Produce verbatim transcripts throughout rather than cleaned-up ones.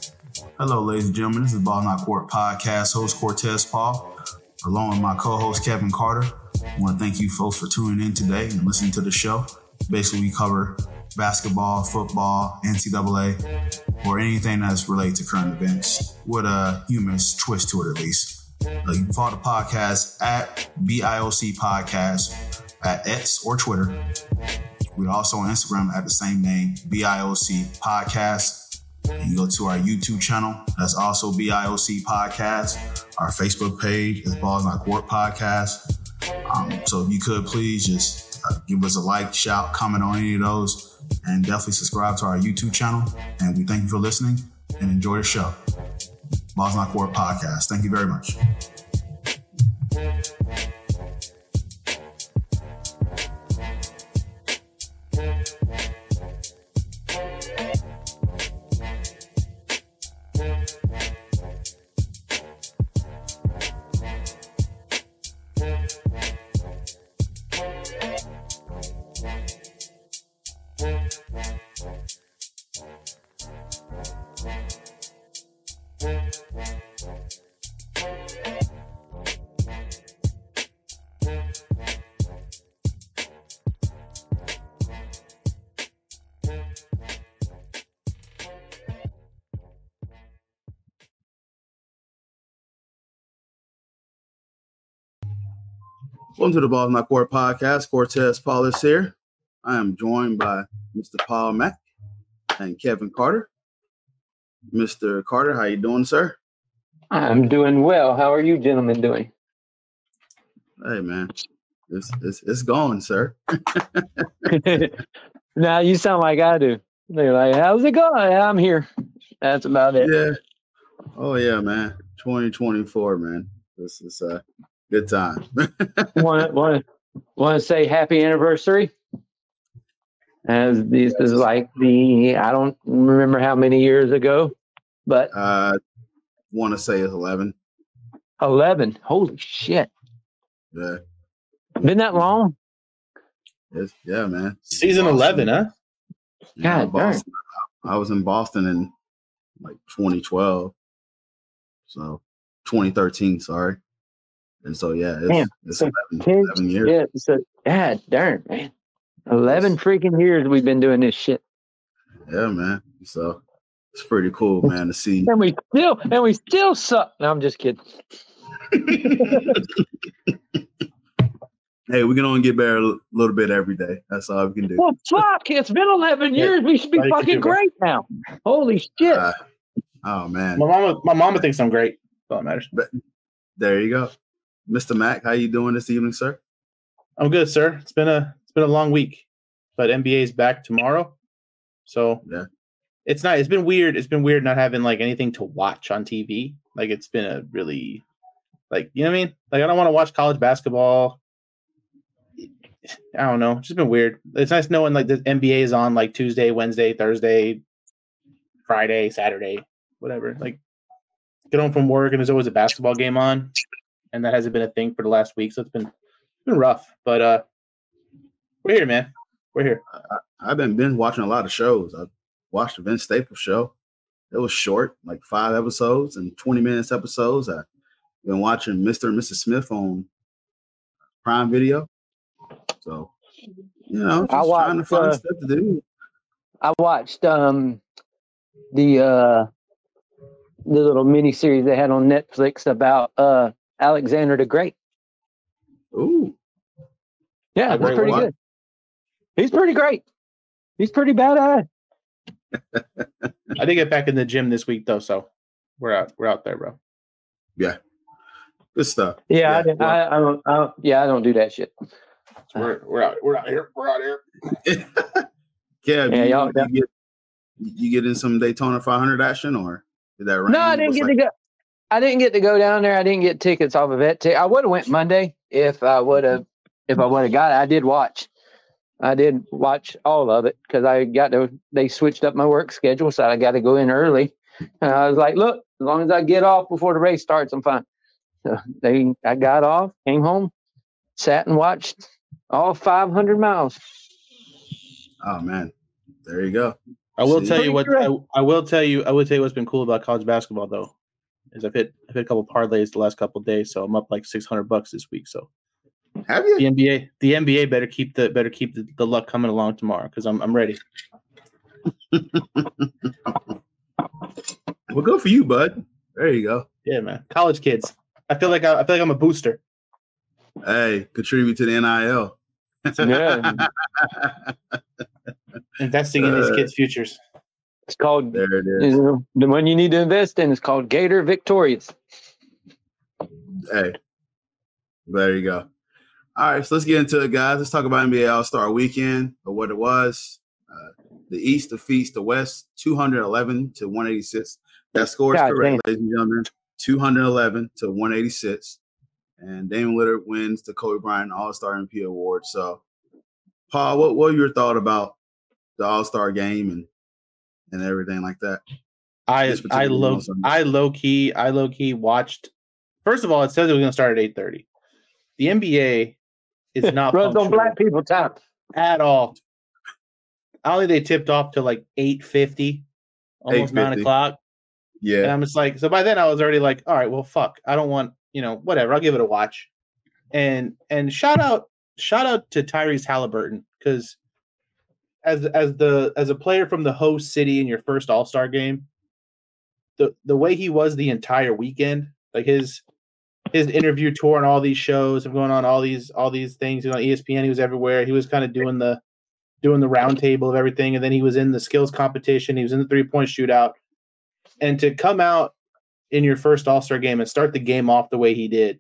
Hello, ladies and gentlemen. This is Ball Not Court podcast host Cortez Paul, along with my co-host Kevin Carter. I want to thank you folks for tuning in today and listening to the show. Basically, we cover basketball, football, N C double A, or anything that's related to current events with a humorous twist to it, at least. Uh, you can follow the podcast at B I O C Podcast at X or Twitter. We're also on Instagram at the same name, B I O C Podcast. You can go to our YouTube channel. That's also B I O C Podcast. Our Facebook page is Balls Not Court Podcast. Um, so if you could please just uh, give us a like, shout, comment on any of those, and definitely subscribe to our YouTube channel. And we thank you for listening and enjoy the show. Balls Not Court Podcast. Thank you very much. Welcome to the Balls Not Court Podcast. Cortez Paul is here. I am joined by Mister Paul Mack and Kevin Carter. Mister Carter, how you doing, sir? I'm doing well. How are you gentlemen doing? Hey, man. It's it's, it's going, sir. Now you sound like I do. They're like, how's it going? I'm here. That's about it. Yeah. Oh, yeah, man. twenty twenty-four, man. This is a good time. want want want to say happy anniversary? As this is like the I don't remember how many years ago, but I uh, want to say it's eleven. eleven. Holy shit! Yeah. Been that long? It's, yeah, man. Season eleven, huh? Yeah, God Boston. I was in Boston in like twenty twelve, so twenty thirteen. Sorry. And so, yeah, it's, Damn. it's So eleven, ten, eleven years. Yeah, so God darn, man. eleven freaking years we've been doing this shit. Yeah, man. So it's pretty cool, man, to see. And we still and we still suck. No, I'm just kidding. Hey, we can only get better a little bit every day. That's all we can do. Well, fuck, it's been eleven years. We should be Right, fucking you do, great now. Holy shit. Uh, oh, man. My mama, my mama thinks I'm great. That's all that matters. But there you go. Mister Mack, how you doing this evening, sir? I'm good, sir. It's been a it's been a long week, but N B A is back tomorrow, so Yeah. it's not. It's been weird. It's been weird not having like anything to watch on T V. Like it's been a really, like you know what I mean. Like I don't want to watch college basketball. I don't know. It's just been weird. It's nice knowing like the N B A is on like Tuesday, Wednesday, Thursday, Friday, Saturday, whatever. Like get home from work and there's always a basketball game on, and that hasn't been a thing for the last week. So it's been it's been rough, but uh, we're here, man. We're here. I, I've been been watching a lot of shows. I watched the Vince Staples show. It was short, like five episodes and twenty minutes episodes. I've been watching Mister and Missus Smith on Prime Video. So, you know, just I watched, trying to find uh, stuff to do. I watched um the uh the little mini series they had on Netflix about uh Alexander the Great. Ooh. Yeah, Great it's pretty what? good. He's pretty great. He's pretty badass. I did get back in the gym this week though, so we're out. We're out there, bro. Yeah. Good stuff. Yeah, I, Yeah, didn't- well- I, I don't. I don't. Yeah, I don't do that shit. So we're we're out. We're out here. We're out here. Kev, Yeah, you, y'all- you get you get in some Daytona five hundred action, or did that rain? No, I didn't What's get like- to go. I didn't get to go down there. I didn't get tickets off of it. T- I would have went Monday if I would have. If I would have got it, I did watch. I did watch all of it because I got to. They switched up my work schedule, so I got to go in early. And I was like, "Look, as long as I get off before the race starts, I'm fine." So they, I got off, came home, sat and watched all five hundred miles. Oh man, there you go. I will See? tell you what Pretty I, I will tell you I will tell you what's been cool about college basketball though, is I've hit I've hit a couple parlays the last couple of days, so I'm up like six hundred bucks this week. So Have you? the N B A the N B A better keep the better keep the, the luck coming along tomorrow because I'm I'm ready. Well, good for you, bud. There you go. Yeah, man. College kids. I feel like I, I feel like I'm a booster. Hey, contribute to the N I L. Yeah. Investing in these Uh, kids' futures. It's called, There it you is. know, the one you need to invest in is called Gator Victorious. Hey, there you go. All right, so let's get into it, guys. Let's talk about N B A All-Star Weekend or what it was. Uh, the East defeats the West two eleven to one eighty-six. That score is God correct, damn. ladies and gentlemen. two eleven to one eighty-six. And Damian Lillard wins the Kobe Bryant All-Star M V P award. So, Paul, what, what were your thoughts about the All-Star game and and everything like that? I This I particular low one, so- I low key I low key watched. First of all, it says it was going to start at eight thirty. The N B A is not Runs on punctual black people time. at all. I only they tipped off to like eight fifty, almost nine eight fifty. o'clock. And Yeah. I'm just like, so by then I was already like, all right, well, fuck, I don't want, you know, whatever. I'll give it a watch. And and shout out, shout out to Tyrese Halliburton because as as the as a player from the host city in your first All Star game, the the way he was the entire weekend, like his his interview tour and all these shows and going on all these all these things. He was on E S P N. He was everywhere. He was kind of doing the doing the round table of everything, and then he was in the skills competition. He was in the three point shootout. And to come out in your first All-Star game and start the game off the way he did,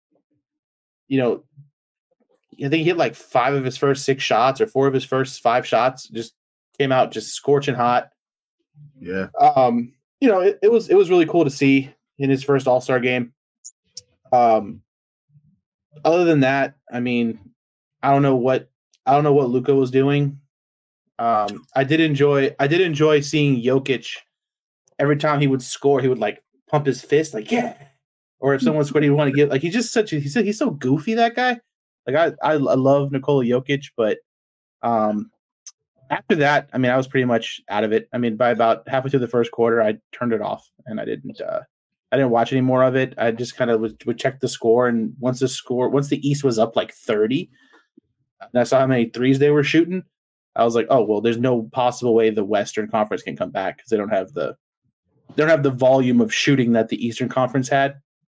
you know, I think he hit like five of his first six shots or four of his first five shots, just came out just scorching hot. Yeah. Um, you know, it, it was it was really cool to see in his first All-Star game. Um, other than that, I mean, I don't know what I don't know what Luka was doing. Um, I did enjoy I did enjoy seeing Jokic. Every time he would score, he would like pump his fist, like yeah. Or if someone scored, he would want to give. Like he's just such a he's he's so goofy, that guy. Like I I, I love Nikola Jokic, but um, after that, I mean, I was pretty much out of it. I mean, by about halfway through the first quarter, I turned it off and I didn't uh, I didn't watch any more of it. I just kind of would, would check the score, and once the score once the East was up like thirty, and I saw how many threes they were shooting, I was like, oh well, there's no possible way the Western Conference can come back because they don't have the They don't have the volume of shooting that the Eastern Conference had.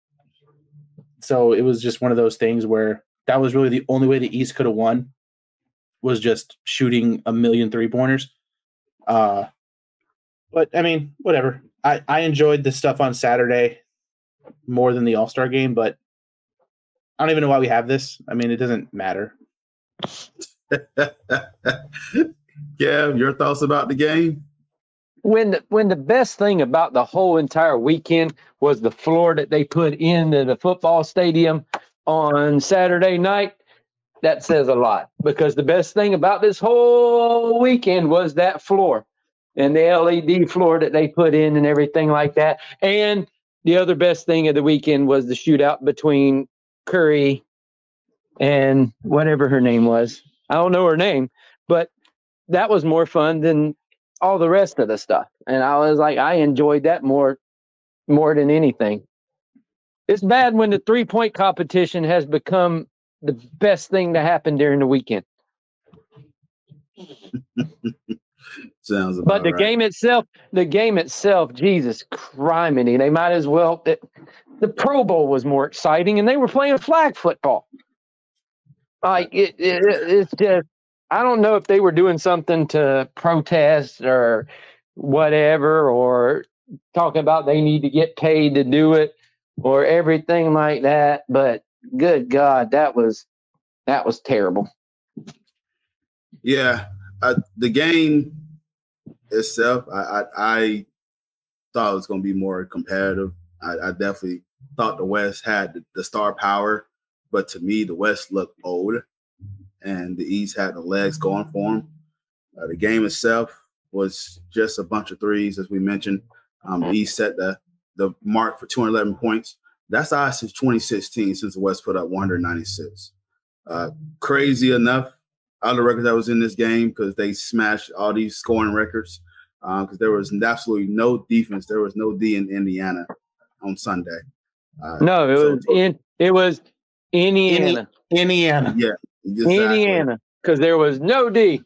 So it was just one of those things where that was really the only way the East could have won was just shooting a million three-pointers. Uh, but, I mean, whatever. I, I enjoyed the stuff on Saturday more than the All-Star game, but I don't even know why we have this. I mean, it doesn't matter. Yeah, your thoughts about the game? When the, when the best thing about the whole entire weekend was the floor that they put into the football stadium on Saturday night, that says a lot. Because the best thing about this whole weekend was that floor and the L E D floor that they put in and everything like that. And the other best thing of the weekend was the shootout between Curry and whatever her name was. I don't know her name, but that was more fun than all the rest of the stuff. And I was like, I enjoyed that more, more than anything. It's bad when the three-point competition has become the best thing to happen during the weekend. Sounds about But the right. game itself, the game itself, Jesus criminy, they might as well. It, the Pro Bowl was more exciting, and they were playing flag football. Like it, it, it's just, I don't know if they were doing something to protest or whatever, or talking about they need to get paid to do it or everything like that. But good God, that was that was terrible. Yeah, uh, the game itself, I, I, I thought it was going to be more competitive. I, I definitely thought the West had the, the star power, but to me, the West looked old, and the East had the legs going for them. Uh, the game itself was just a bunch of threes, as we mentioned. Um, the East set the the mark for two hundred eleven points. That's the highest since twenty sixteen, since the West put up one hundred ninety-six. Uh, crazy enough, other records that was in this game, because they smashed all these scoring records. because uh, there was absolutely no defense. There was no D in Indiana on Sunday. Uh, no, it so was in it was Indiana. Indiana. Yeah, exactly. Indiana, because there was no D.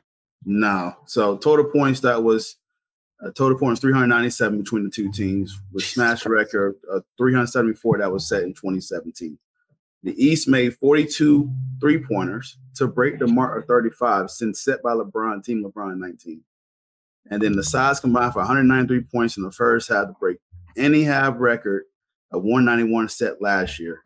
No. So total points that was uh, total points three hundred ninety-seven between the two teams, with smash record of three hundred seventy-four that was set in twenty seventeen. The East made forty-two three-pointers to break the mark of thirty-five since set by LeBron, Team LeBron nineteen. And then the sides combined for one hundred ninety-three points in the first half to break any half record of one ninety-one set last year.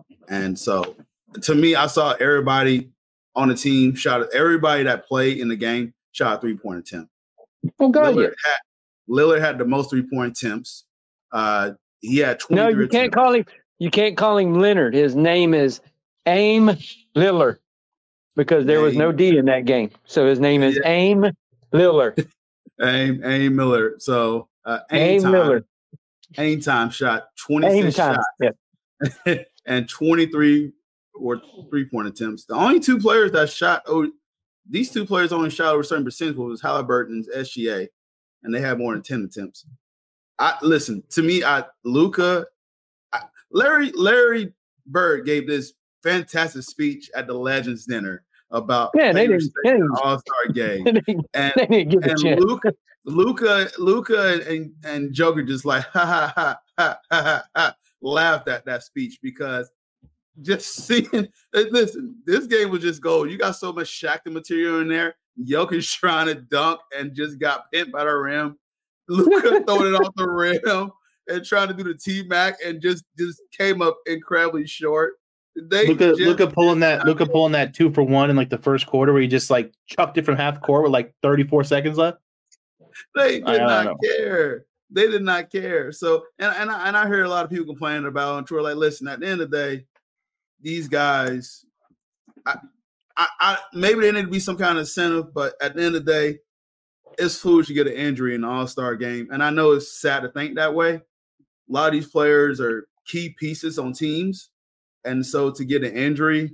And so, to me, I saw everybody on the team shot, everybody that played in the game shot a three-point attempt. Oh, God, Lillard, yeah. had, Lillard had the most three-point attempts. Uh, he had twenty-three No, you can't attempts. call him. You can't call him Leonard. His name is Aim Lillard because there was no D in that game. So his name is yeah. Aim Lillard. Aim, Aim Miller. So uh, Aim time, Lillard. Aim time shot twenty-six shots yeah. and twenty-three or three-point attempts. The only two players that shot oh, these two players only shot over a certain percentage was Halliburton's S G A, and they had more than ten attempts. I listen to me. I Luka. Larry Larry Bird gave this fantastic speech at the Legends dinner about yeah, they didn't, they didn't, All-Star game, they didn't, and, they didn't give and Luka, Luka, Luka, and, and Joker just like ha ha ha ha ha ha laughed at that speech because just seeing listen, this game was just gold. You got so much Shaqtin' material in there. Joker's trying to dunk and just got pinned by the rim. Luka throwing it off the rim. And trying to do the T-Mac and just, just came up incredibly short. They Luka, Luka pulling that Luka pulling that two for one in like the first quarter where he just like chucked it from half court with like thirty-four seconds left. They did not care. They did not care. So and and I, and I hear a lot of people complaining about on Twitter, like, listen, at the end of the day, these guys, I, I, I maybe there need to be some kind of incentive, but at the end of the day, it's foolish to get an injury in the All-Star game. And I know it's sad to think that way. A lot of these players are key pieces on teams. And so to get an injury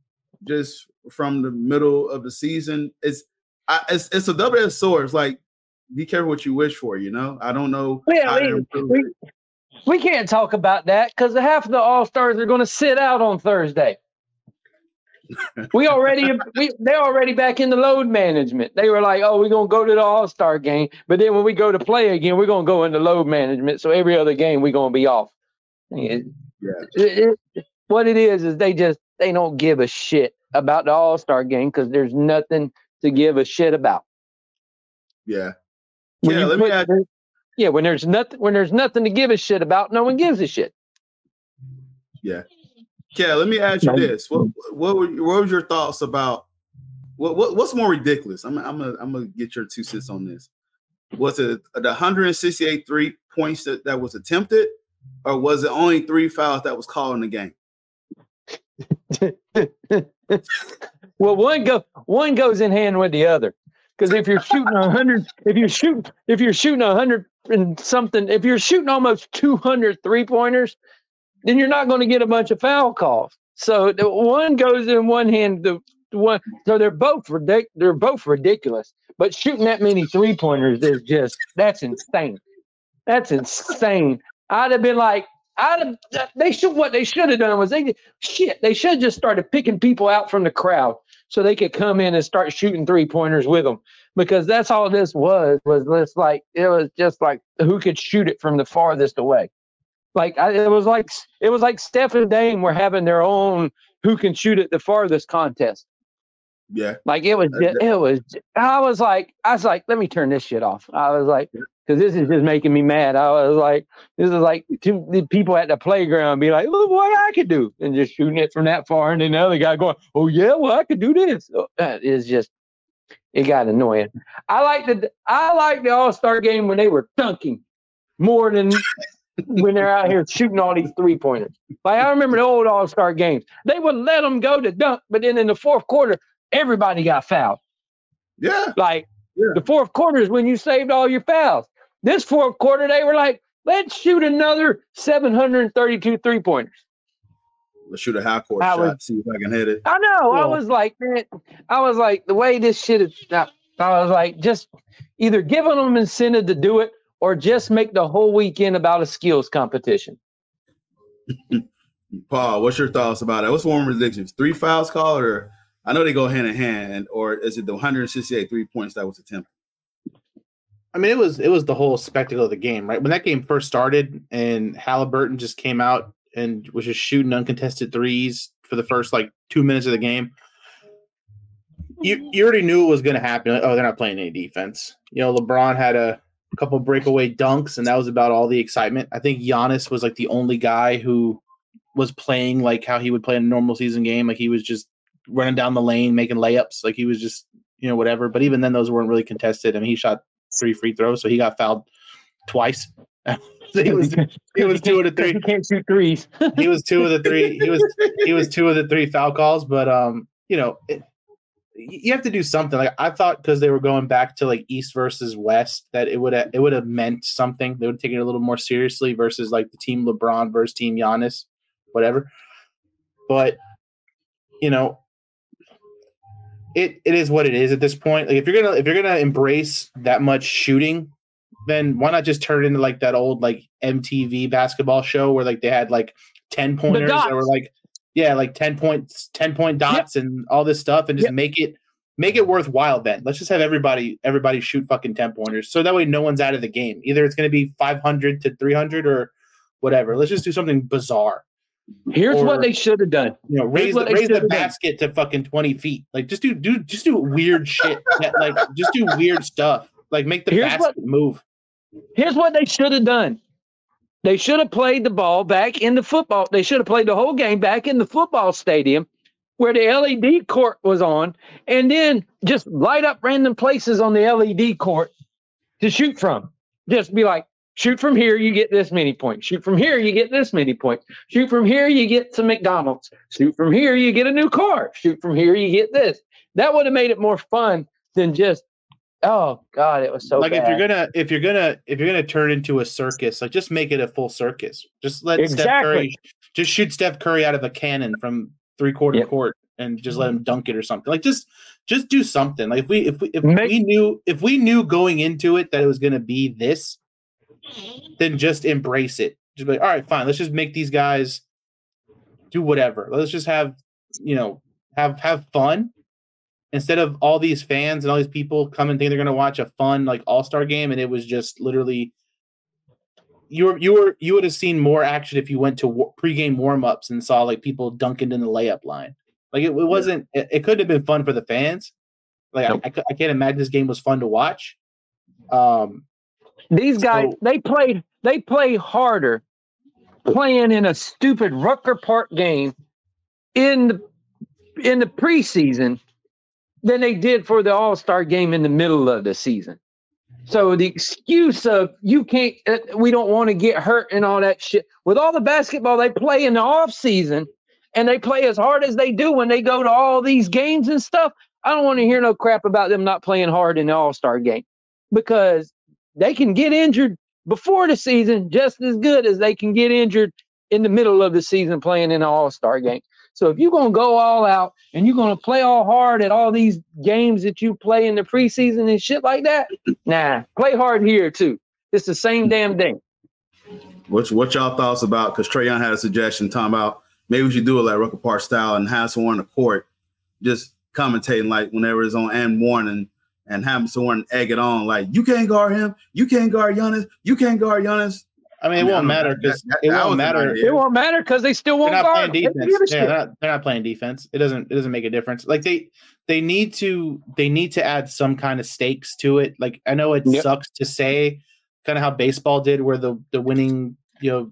just from the middle of the season, it's I, it's, it's a double-edged sword. It's like, be careful what you wish for, you know? I don't know. Yeah, we, we, we can't talk about that because half of the All-Stars are going to sit out on Thursday. we already we they're already back in the load management. They were like, oh, we're gonna go to the All-Star game, but then when we go to play again, we're gonna go into load management. So every other game we're gonna be off. It, yeah. It, it, what it is is they just they don't give a shit about the All-Star game because there's nothing to give a shit about. Yeah. When yeah, let put, me add- yeah, when there's nothing when there's nothing to give a shit about, no one gives a shit. Yeah. Yeah, let me ask you this: what what, were, what was your thoughts about what, what what's more ridiculous? I'm I'm gonna I'm gonna get your two cents on this. Was it the one hundred sixty-eight three points that, that was attempted, or was it only three fouls that was called in the game? Well, one go one goes in hand with the other. Because if you're shooting a hundred, if you're shooting if you're shooting a hundred and something, if you're shooting almost two hundred three pointers. Then you're not going to get a bunch of foul calls. So the one goes in one hand, the, the one. So they're both ridic- They're both ridiculous. But shooting that many three pointers is just that's insane. That's insane. I'd have been like, I'd have. They should. What they should have done was they shit. They should have just started picking people out from the crowd so they could come in and start shooting three pointers with them. Because that's all this was. Was this like it was just like who could shoot it from the farthest away. Like I, it was like it was like Steph and Dame were having their own who can shoot it the farthest contest. Yeah, like it was. Just, it was. I was like, I was like, let me turn this shit off. I was like, because this is just making me mad. I was like, this is like two the people at the playground be like, look what I could do, and just shooting it from that far, and then the other guy going, oh yeah, well I could do this. So, that is just. It got annoying. I like the I like the All-Star game when they were dunking more than. When they're out here shooting all these three pointers. Like I remember the old All-Star games. They would let them go to dunk, but then in the fourth quarter, everybody got fouled. Yeah. Like yeah. the fourth quarter is when you saved all your fouls. This fourth quarter, they were like, let's shoot another seven hundred thirty-two three-pointers. Let's shoot a half court shot, was, see if I can hit it. I know. Yeah. I was like, man, I was like, the way this shit is now, I was like, just either giving them incentive to do it or just make the whole weekend about a skills competition. Paul, what's your thoughts about it? What's one ridiculous? Three fouls called, or I know they go hand in hand, or is it the one hundred sixty-eight three points that was attempted? I mean, it was it was the whole spectacle of the game, right? When that game first started and Halliburton just came out and was just shooting uncontested threes for the first like two minutes of the game, you you already knew it was going to happen. Like, oh, they're not playing any defense. You know, LeBron had a couple breakaway dunks, and that was about all the excitement. I think Giannis was like the only guy who was playing like how he would play in a normal season game. Like he was just running down the lane, making layups. Like he was just, you know, whatever. But even then, those weren't really contested. I mean, he shot three free throws, so he got fouled twice. he was he was two of the three. He can't shoot threes. he was two of the three. He was he was two of the three foul calls. But um, you know, it, you have to do something. Like I thought, because they were going back to like East versus West, that it would have it would have meant something. They would take it a little more seriously versus like the team LeBron versus team Giannis, whatever. But you know, it it is what it is at this point. Like if you're gonna if you're gonna embrace that much shooting, then why not just turn it into like that old like M T V basketball show where like they had like ten pointers that were like yeah like ten points ten point dots yep. and all this stuff, and just yep. make it make it worthwhile. Then let's just have everybody everybody shoot fucking ten pointers, so that way no one's out of the game. Either it's going to be five hundred to three hundred or whatever. Let's just do something bizarre. Here's or, what they should have done. You know, raise the, raise the basket done. to fucking twenty feet. Like just do do just do weird shit. Like just do weird stuff. Like make the here's basket what, move. Here's what they should have done. They should have played the ball back in the football. They should have played the whole game back in the football stadium where the L E D court was on, and then just light up random places on the L E D court to shoot from. Just be like, shoot from here, you get this many points. Shoot from here, you get this many points. Shoot from here, you get some McDonald's. Shoot from here, you get a new car. Shoot from here, you get this. That would have made it more fun than just, oh God, it was so like bad. if you're gonna if you're gonna if you're gonna turn into a circus, like just make it a full circus. Just let exactly. Steph Curry just shoot Steph Curry out of a cannon from three quarter yep. court and just let him dunk it or something. Like just just do something. Like if we if we if make, we knew if we knew going into it that it was gonna be this, then just embrace it. Just be like, all right, fine. Let's just make these guys do whatever. Let's just have, you know, have have fun instead of all these fans and all these people come and think they're going to watch a fun like all-star game, and it was just literally you were you were you would have seen more action if you went to war, pregame warm-ups and saw like people dunking in the layup line. Like it, it wasn't. Yeah. It, it couldn't have been fun for the fans. Like nope. I, I I can't imagine this game was fun to watch. Um. These guys, so, they played they play harder playing in a stupid Rucker Park game in the in the preseason than they did for the All-Star game in the middle of the season. So the excuse of you can't, uh, we don't want to get hurt and all that shit. With all the basketball they play in the off season, and they play as hard as they do when they go to all these games and stuff, I don't want to hear no crap about them not playing hard in the All-Star game, because they can get injured before the season just as good as they can get injured in the middle of the season playing in an all-star game. So if you're going to go all out and you're going to play all hard at all these games that you play in the preseason and shit like that, nah, play hard here too. It's the same damn thing. What, what y'all thoughts about, because Trae Young had a suggestion talking about maybe we should do it like Rucker Park style and have someone on the court just commentating like whenever it's on and one and and having someone egg it on, like, you can't guard him, you can't guard Giannis, you can't guard Giannis. I mean, it I mean, won't matter because it won't matter. It won't matter because they still won't they're not guard. Playing defense. Yeah, they're not, they're not playing defense. It doesn't. It doesn't make a difference. Like they, they need to. They need to add some kind of stakes to it. Like I know it yep. sucks to say, kind of how baseball did, where the the winning, you know,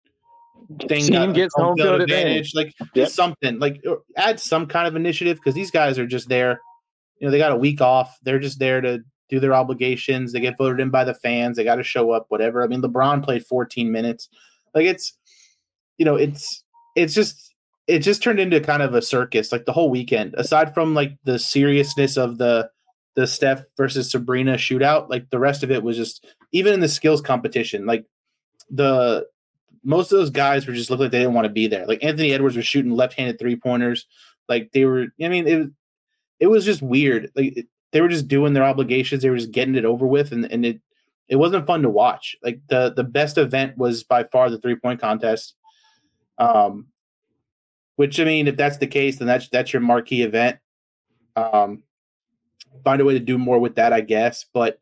thing Team got gets home field advantage. Like yep. something. Like add some kind of initiative because these guys are just there. You know, they got a week off. They're just there to do their obligations. They get voted in by the fans. They got to show up, whatever. I mean, LeBron played fourteen minutes. Like it's, you know, it's, it's just, it just turned into kind of a circus, like the whole weekend, aside from like the seriousness of the, the Steph versus Sabrina shootout. Like the rest of it was just, even in the skills competition, like the, most of those guys were just looked like they didn't want to be there. Like Anthony Edwards was shooting left-handed three pointers. Like they were, I mean, it, it was just weird. Like, it, they were just doing their obligations. They were just getting it over with, and, and it it wasn't fun to watch. Like the the best event was by far the three point contest. Um, which I mean, if that's the case, then that's that's your marquee event. Um, find a way to do more with that, I guess. But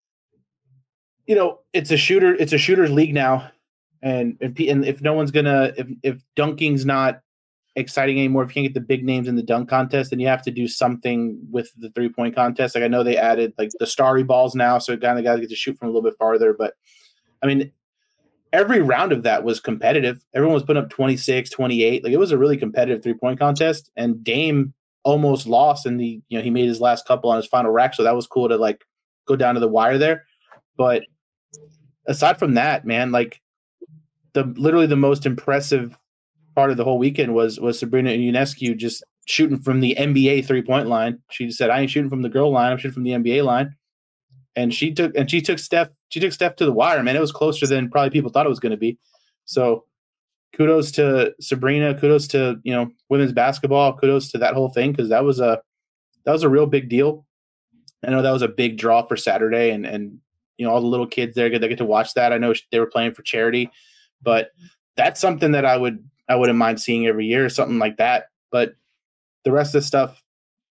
you know, it's a shooter. It's a shooters league now, and and, and if no one's gonna, if if dunking's not exciting anymore, if you can't get the big names in the dunk contest, then you have to do something with the three point contest. Like I know they added like the starry balls now, so kind of guys get to shoot from a little bit farther. But I mean, every round of that was competitive. Everyone was putting up twenty-six, twenty-eight. Like it was a really competitive three point contest, and Dame almost lost in the, you know, he made his last couple on his final rack. So that was cool to like go down to the wire there. But aside from that, man, like the, literally the most impressive part of the whole weekend was was Sabrina Ionescu just shooting from the N B A three point line. She just said, "I ain't shooting from the girl line. I'm shooting from the N B A line." And she took and she took Steph. She took Steph to the wire, man. It was closer than probably people thought it was going to be. So, kudos to Sabrina. Kudos to, you know, women's basketball. Kudos to that whole thing, because that was a that was a real big deal. I know that was a big draw for Saturday, and and you know all the little kids there get they get to watch that. I know they were playing for charity, but that's something that I would. I wouldn't mind seeing every year or something like that. But the rest of the stuff,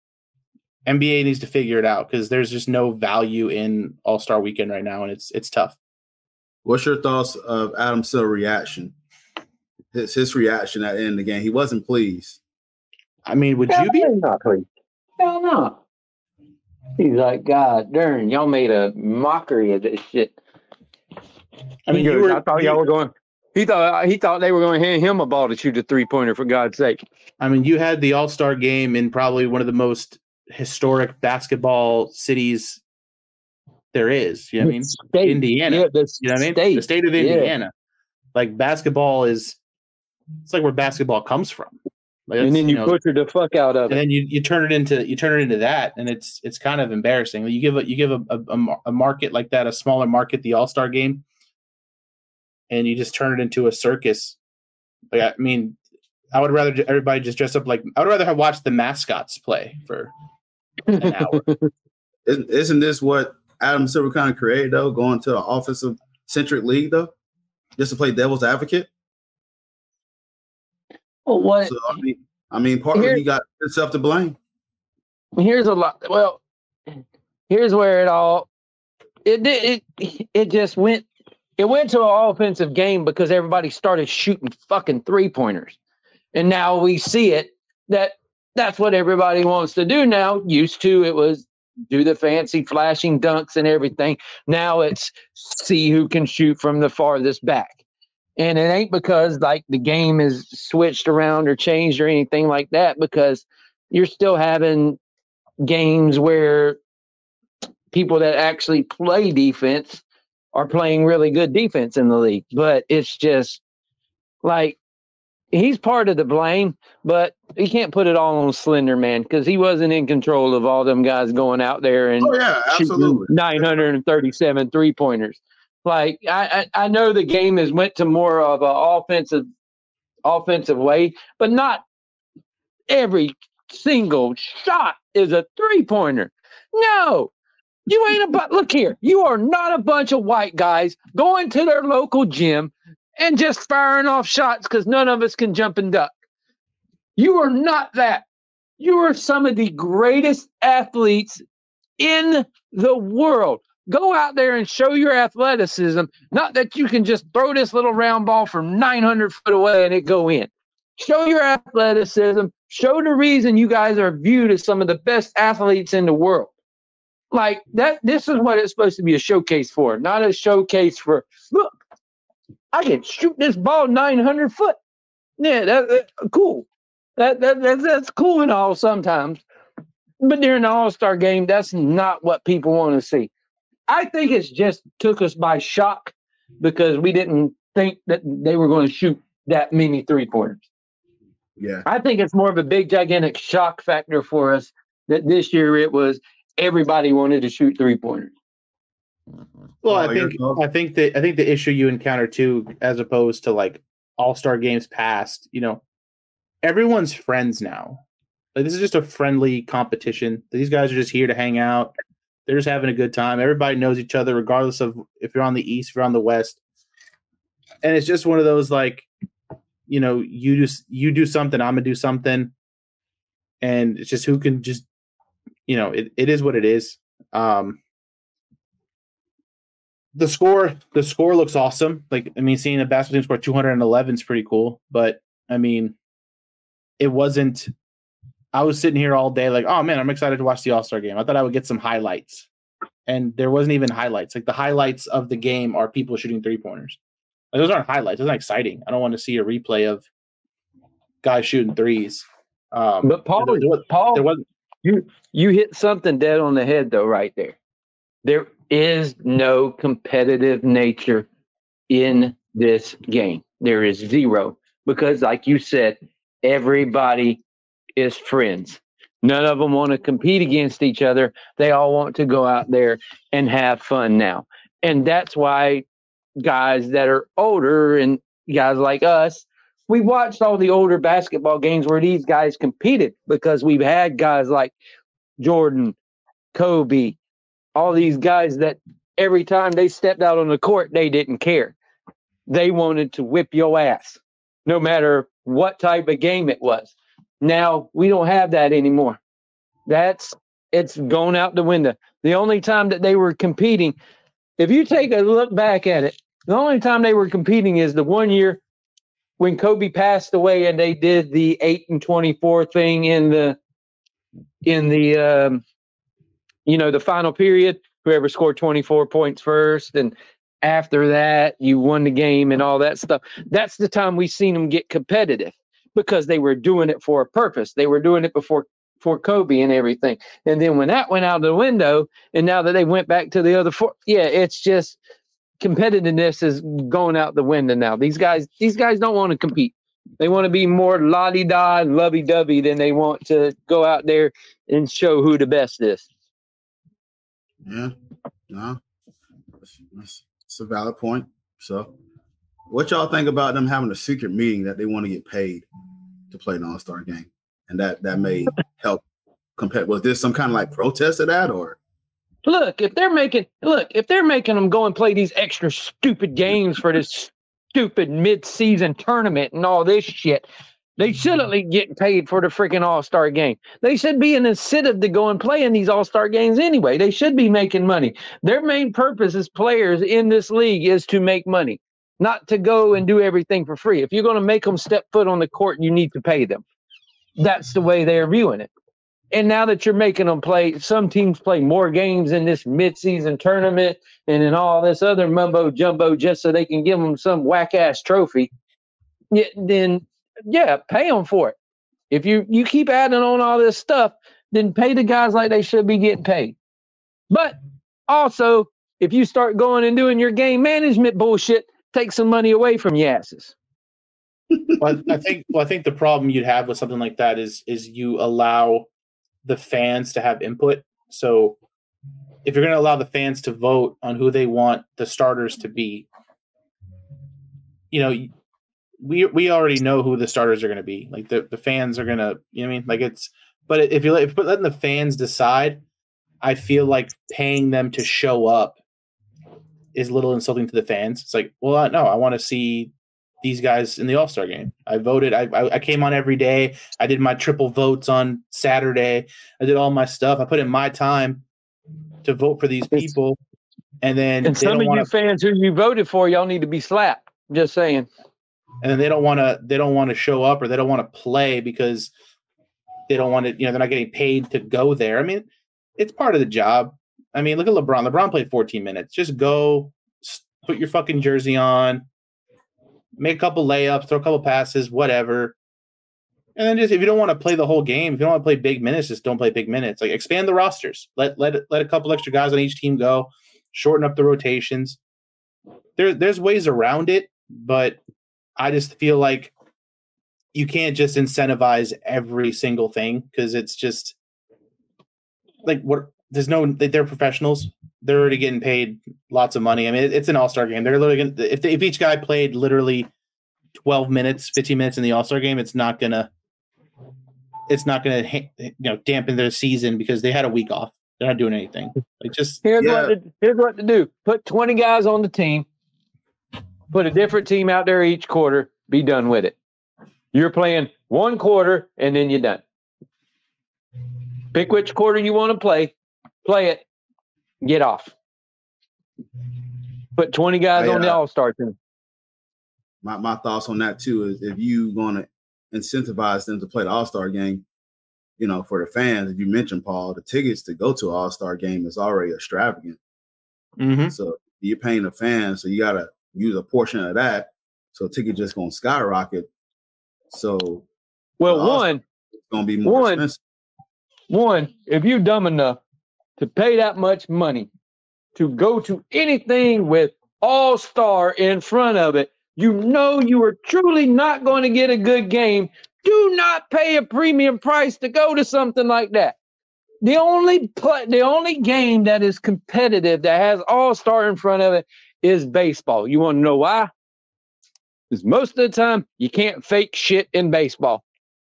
N B A needs to figure it out, because there's just no value in All-Star Weekend right now, and it's it's tough. What's your thoughts of Adam Silver's reaction? His his reaction at the end of the game. He wasn't pleased. I mean, would Hell you be? not pleased. Hell no. He's like, God darn, y'all made a mockery of this shit. I mean, He you goes, were, I thought you, y'all were going. He thought he thought they were going to hand him a ball to shoot a three pointer. For God's sake! I mean, you had the All-Star game in probably one of the most historic basketball cities there is. You know what I mean? State. Indiana. Yeah, the you know what I mean? state. The state of Indiana. Yeah. Like basketball is, it's like where basketball comes from. Like and then you, you know, butchered the fuck out of and it. then you, you turn it into you turn it into that, and it's it's kind of embarrassing. You give a you give a, a, a market like that, a smaller market, the All-Star game, and you just turn it into a circus. Like I mean, I would rather everybody just dress up like I would rather have watched the mascots play for an hour. Isn't, isn't this what Adam Silver kind of created though? Going to an offensive centric league though, just to play devil's advocate. Well, what? So, I mean, I mean, partly he got himself to blame. Here's a lot. Well, here's where it all it it it, it just went. It went to an offensive game because everybody started shooting fucking three pointers, and now we see it that that's what everybody wants to do now. Used to it was do the fancy flashing dunks and everything. Now it's see who can shoot from the farthest back. And it ain't because like the game is switched around or changed or anything like that, because you're still having games where people that actually play defense are playing really good defense in the league. But it's just like he's part of the blame, but he can't put it all on Slender Man, because he wasn't in control of all them guys going out there and oh, yeah, absolutely. nine hundred thirty-seven three-pointers. Like I, I, I know the game has went to more of an offensive, offensive way, but not every single shot is a three-pointer. No, you ain't a but. Look here, you are not a bunch of white guys going to their local gym and just firing off shots because none of us can jump and duck. You are not that. You are some of the greatest athletes in the world. Go out there and show your athleticism, not that you can just throw this little round ball from nine hundred foot away and it go in. Show your athleticism. Show the reason you guys are viewed as some of the best athletes in the world. Like that, this is what it's supposed to be a showcase for, not a showcase for, look, I can shoot this ball nine hundred foot. Yeah, that, that cool. That, that, that that's cool and all sometimes. But during the All-Star game, that's not what people want to see. I think it's just took us by shock because we didn't think that they were going to shoot that many three-pointers. Yeah. I think it's more of a big, gigantic shock factor for us that this year it was everybody wanted to shoot three-pointers. Well, I think I think the I think the issue you encounter too, as opposed to like All-Star games past, you know, everyone's friends now. Like, this is just a friendly competition. These guys are just here to hang out. They're just having a good time. Everybody knows each other, regardless of if you're on the East, if you're on the West. And it's just one of those, like, you know, you just you do something, I'm gonna do something, and it's just who can just, you know, it, it is what it is. Um, the score, the score looks awesome. Like, I mean, seeing a basketball team score two hundred eleven is pretty cool. But I mean, it wasn't. I was sitting here all day, like, oh man, I'm excited to watch the All-Star game. I thought I would get some highlights, and there wasn't even highlights. Like, the highlights of the game are people shooting three pointers. Like, those aren't highlights. Those aren't exciting. I don't want to see a replay of guys shooting threes. Um, but Paul, there, there was, Paul, there wasn't. You you hit something dead on the head, though, right there. There is no competitive nature in this game. There is zero. Because, like you said, everybody is friends. None of them want to compete against each other. They all want to go out there and have fun now. And that's why guys that are older and guys like us, we watched all the older basketball games where these guys competed, because we've had guys like Jordan, Kobe, all these guys that every time they stepped out on the court, they didn't care. They wanted to whip your ass, no matter what type of game it was. Now, we don't have that anymore. That's, it's gone out the window. The only time that they were competing, if you take a look back at it, the only time they were competing is the one year when Kobe passed away and they did the eight and twenty-four thing in the, in the, um, you know, the final period, whoever scored twenty-four points first. And after that, you won the game and all that stuff. That's the time we seen them get competitive, because they were doing it for a purpose. They were doing it before for Kobe and everything. And then when that went out the window, and now that they went back to the other four, yeah, it's just competitiveness is going out the window now. These guys, these guys don't want to compete. They want to be more la-di-da and lovey-dovey than they want to go out there and show who the best is. Yeah, no, that's, that's, that's a valid point. So, what y'all think about them having a secret meeting that they want to get paid to play an All-Star game, and that that may help compete? Was this some kind of like protest of that, or? Look, if they're making look, if they're making them go and play these extra stupid games for this stupid mid-season tournament and all this shit, they shouldn't be getting paid for the freaking All-Star game. They should be an incentive to go and play in these All-Star games anyway. They should be making money. Their main purpose as players in this league is to make money, not to go and do everything for free. If you're going to make them step foot on the court, you need to pay them. That's the way they're viewing it. And now that you're making them play, some teams play more games in this midseason tournament and in all this other mumbo jumbo just so they can give them some whack ass trophy. Yeah, then, yeah, pay them for it. If you, you keep adding on all this stuff, then pay the guys like they should be getting paid. But also, if you start going and doing your game management bullshit, take some money away from your asses. Well, I think. Well, I think the problem you'd have with something like that is is you allow the fans to have input. So if you're going to allow the fans to vote on who they want the starters to be, you know, we we already know who the starters are going to be. Like the, the fans are going to, you know what I mean? Like it's, but if you let, if letting the fans decide, I feel like paying them to show up is a little insulting to the fans. It's like, well, no, I want to see these guys in the All-Star game. I voted. I, I I came on every day. I did my triple votes on Saturday. I did all my stuff. I put in my time to vote for these people. And then and some of wanna, you fans who you voted for, y'all need to be slapped. Just saying. And then they don't want to. They don't want to show up, or they don't want to play because they don't want to. You know, they're not getting paid to go there. I mean, it's part of the job. I mean, look at LeBron. LeBron played fourteen minutes. Just go, put your fucking jersey on, make a couple layups, throw a couple passes, whatever. And then just if you don't want to play the whole game, if you don't want to play big minutes, just don't play big minutes. Like expand the rosters. Let let let a couple extra guys on each team go. Shorten up the rotations. There, there's ways around it, but I just feel like you can't just incentivize every single thing because it's just like what there's no they're professionals. They're already getting paid lots of money. I mean, it's an all-star game. They're literally gonna, if they, if each guy played literally twelve minutes, fifteen minutes in the all-star game, it's not gonna it's not going to you know dampen their season because they had a week off. They're not doing anything. Like just here's yeah. what to, here's what to do: put twenty guys on the team, put a different team out there each quarter. Be done with it. You're playing one quarter and then you're done. Pick which quarter you want to play, play it, get off. Put twenty guys hey, on the uh, All-Star team. My my thoughts on that too is if you going to incentivize them to play the All-Star game, you know, for the fans, if you mentioned, Paul, the tickets to go to an All-Star game is already extravagant. Mm-hmm. So you're paying the fans, so you got to use a portion of that. So ticket just going to skyrocket. So well, one, it's going to be more one, expensive. One, if you're dumb enough to pay that much money to go to anything with All-Star in front of it, you know you are truly not going to get a good game. Do not pay a premium price to go to something like that. The only play, the only game that is competitive that has All-Star in front of it is baseball. You want to know why? Because most of the time, you can't fake shit in baseball.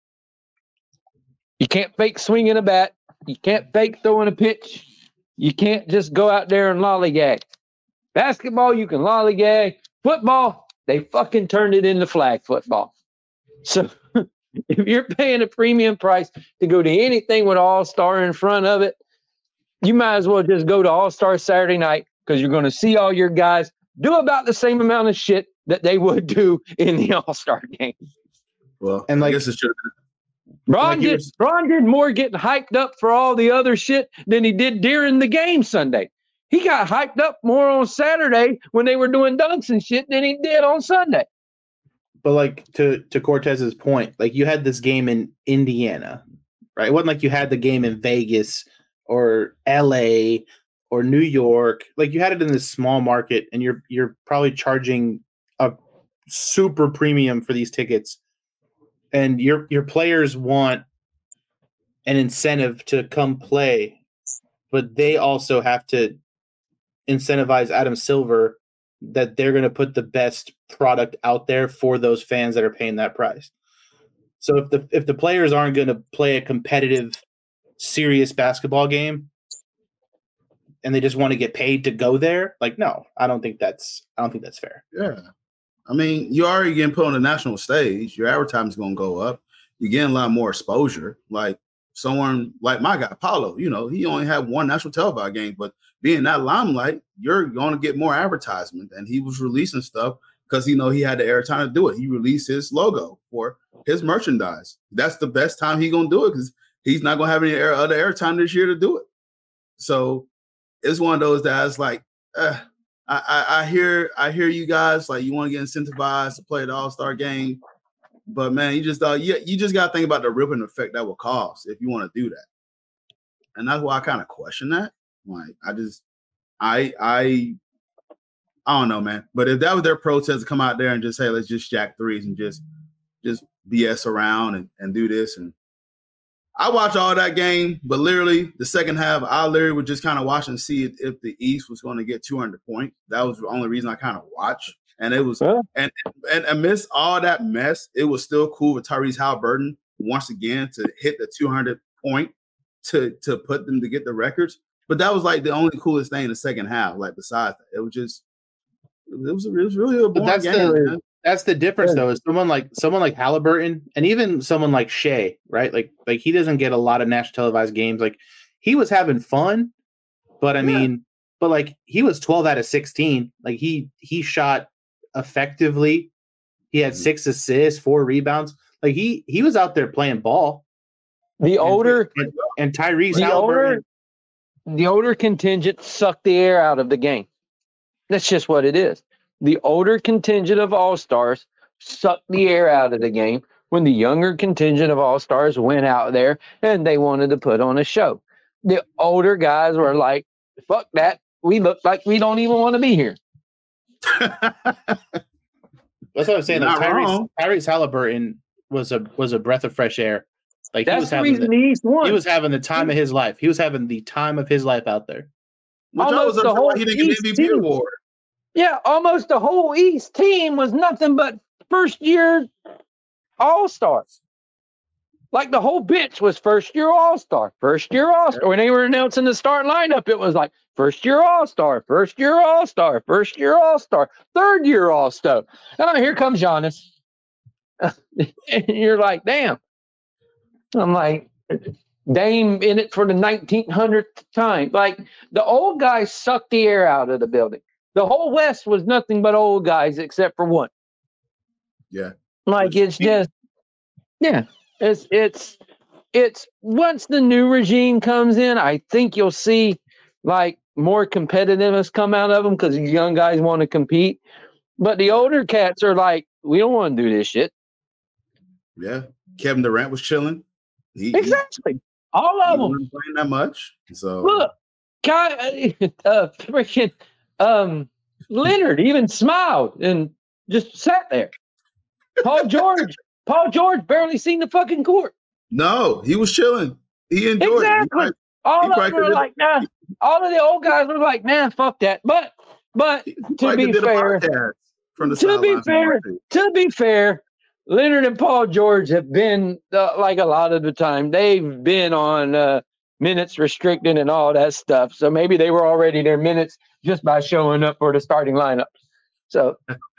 You can't fake swinging a bat. You can't fake throwing a pitch. You can't just go out there and lollygag. Basketball, you can lollygag. Football, they fucking turned it into flag football. So if you're paying a premium price to go to anything with All-Star in front of it, you might as well just go to All-Star Saturday night because you're going to see all your guys do about the same amount of shit that they would do in the All-Star game. Well, and like, I guess it should have been. Ron like did, was, Ron did more getting hyped up for all the other shit than he did during the game Sunday. He got hyped up more on Saturday when they were doing dunks and shit than he did on Sunday. But like to, to Cortez's point, like you had this game in Indiana, right? It wasn't like you had the game in Vegas or L A or New York. Like you had it in this small market and you're you're probably charging a super premium for these tickets. And your your players want an incentive to come play, but they also have to incentivize Adam Silver that they're going to put the best product out there for those fans that are paying that price. So if the if the players aren't going to play a competitive, serious basketball game, and they just want to get paid to go there, like no, I don't think that's I don't think that's fair. Yeah. I mean, you're already getting put on the national stage. Your advertisements going to go up. You're getting a lot more exposure. Like someone like my guy, Paulo, you know, he only had one national televised game, but being that limelight, you're going to get more advertisement. And he was releasing stuff because, you know, he had the airtime to do it. He released his logo for his merchandise. That's the best time he's going to do it because he's not going to have any air, other airtime this year to do it. So it's one of those that's like, uh, I, I, I hear I hear you guys like you want to get incentivized to play the All-Star game, but man, you just uh, you, you just got to think about the rippling effect that will cause if you want to do that, and that's why I kind of question that. Like I just I I I don't know, man. But if that was their protest to come out there and just say let's just jack threes and just just B S around and, and do this and. I watched all that game, but literally the second half, I literally was just kind of watching to see if, if the East was going to get two hundred points. That was the only reason I kind of watched. And it was, huh? and, and amidst all that mess, it was still cool with Tyrese Halliburton once again to hit the two hundred point to, to put them to get the records. But that was like the only coolest thing in the second half. Like besides that, it was just, it was, it was really a boring that's game. The, man. That's the difference, though. Is someone like someone like Halliburton, and even someone like Shea, right? Like, like he doesn't get a lot of national televised games. Like, he was having fun, but I yeah. mean, but like he was twelve out of sixteen. Like he he shot effectively. He had mm-hmm. six assists, four rebounds. Like he he was out there playing ball. The older and, and Tyrese the Halliburton, older, the older contingent sucked the air out of the game. That's just what it is. The older contingent of All-Stars sucked the air out of the game when the younger contingent of All-Stars went out there and they wanted to put on a show. The older guys were like, fuck that. We look like we don't even want to be here. That's what I'm saying. Like Tyrese, Tyrese Halliburton was a was a breath of fresh air. Like That's he was the having reason the, the East won. He was having the time of his life. He was having the time of his life out there. Which I was the whole he didn't get an M V P award. Yeah, almost the whole East team was nothing but first-year All-Stars. Like the whole bitch was first year All Star, first year All Star. When they were announcing the starting lineup, it was like first year All Star, first year All Star, first year All Star, third year All Star. Oh, here comes Giannis. And you're like, damn. I'm like, Dame in it for the nineteen hundredth time. Like the old guys sucked the air out of the building. The whole West was nothing but old guys except for one. Yeah. Like it's just, yeah. It's it's it's once the new regime comes in, I think you'll see like more competitiveness come out of them because these young guys want to compete. But the older cats are like, we don't want to do this shit. Yeah, Kevin Durant was chilling. He, exactly, all of he them wasn't playing that much. So look, Kai, uh, freaking um, Leonard even smiled and just sat there. Paul George. Paul George barely seen the fucking court. No, he was chilling. He enjoyed exactly. it. Exactly. All of them were like, nah. All of the old guys were like, nah, fuck that. But, but to be fair, from the to be fair, to be fair, Leonard and Paul George have been uh, like a lot of the time. They've been on uh, minutes restricted and all that stuff. So maybe they were already their minutes just by showing up for the starting lineup. So.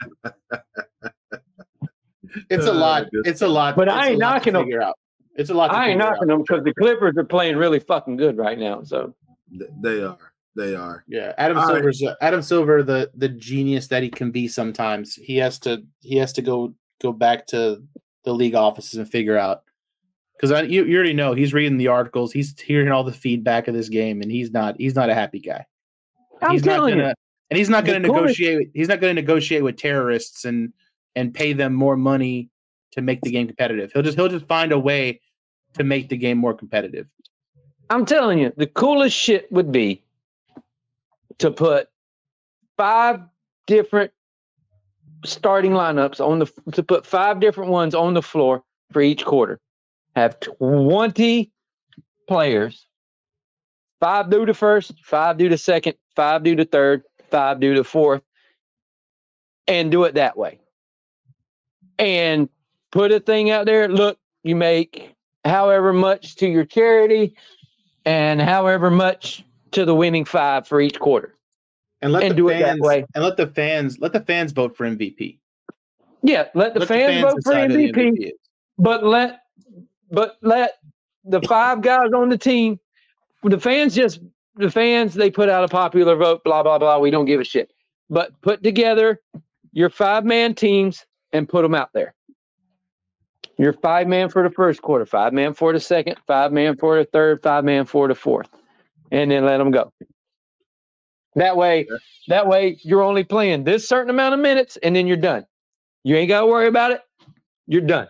It's a lot. It's a lot. But I ain't knocking them. Out. It's a lot. I ain't knocking them because the Clippers are playing really fucking good right now. So they are. They are. Yeah. Adam All Silver's right. uh, Adam Silver, the the genius that he can be. Sometimes he has to. He has to go go back to the league offices and figure out. Because you, you already know he's reading the articles. He's hearing all the feedback of this game, and he's not. He's not a happy guy. I'm he's telling not gonna, you. And he's not going to coolest- negotiate. He's not going to negotiate with terrorists and. and pay them more money to make the game competitive. He'll just he'll just find a way to make the game more competitive. I'm telling you, the coolest shit would be to put five different starting lineups on the to put five different ones on the floor for each quarter. Have twenty players. Five do the first, five do the second, five do the third, five do the fourth, and do it that way. And put a thing out there. Look, you make however much to your charity and however much to the winning five for each quarter. And let and the do fans, it that way. And let the fans let the fans vote for M V P. Yeah, let the, let fans, the fans vote for decide who M the V P, M V P is. but let but let the five guys on the team, the fans just the fans they put out a popular vote, blah blah blah. We don't give a shit. But put together your five man teams and put them out there. You're five man for the first quarter, five man for the second, five man for the third, five man for the fourth, and then let them go. That way, that way you're only playing this certain amount of minutes, and then you're done. You ain't got to worry about it. You're done.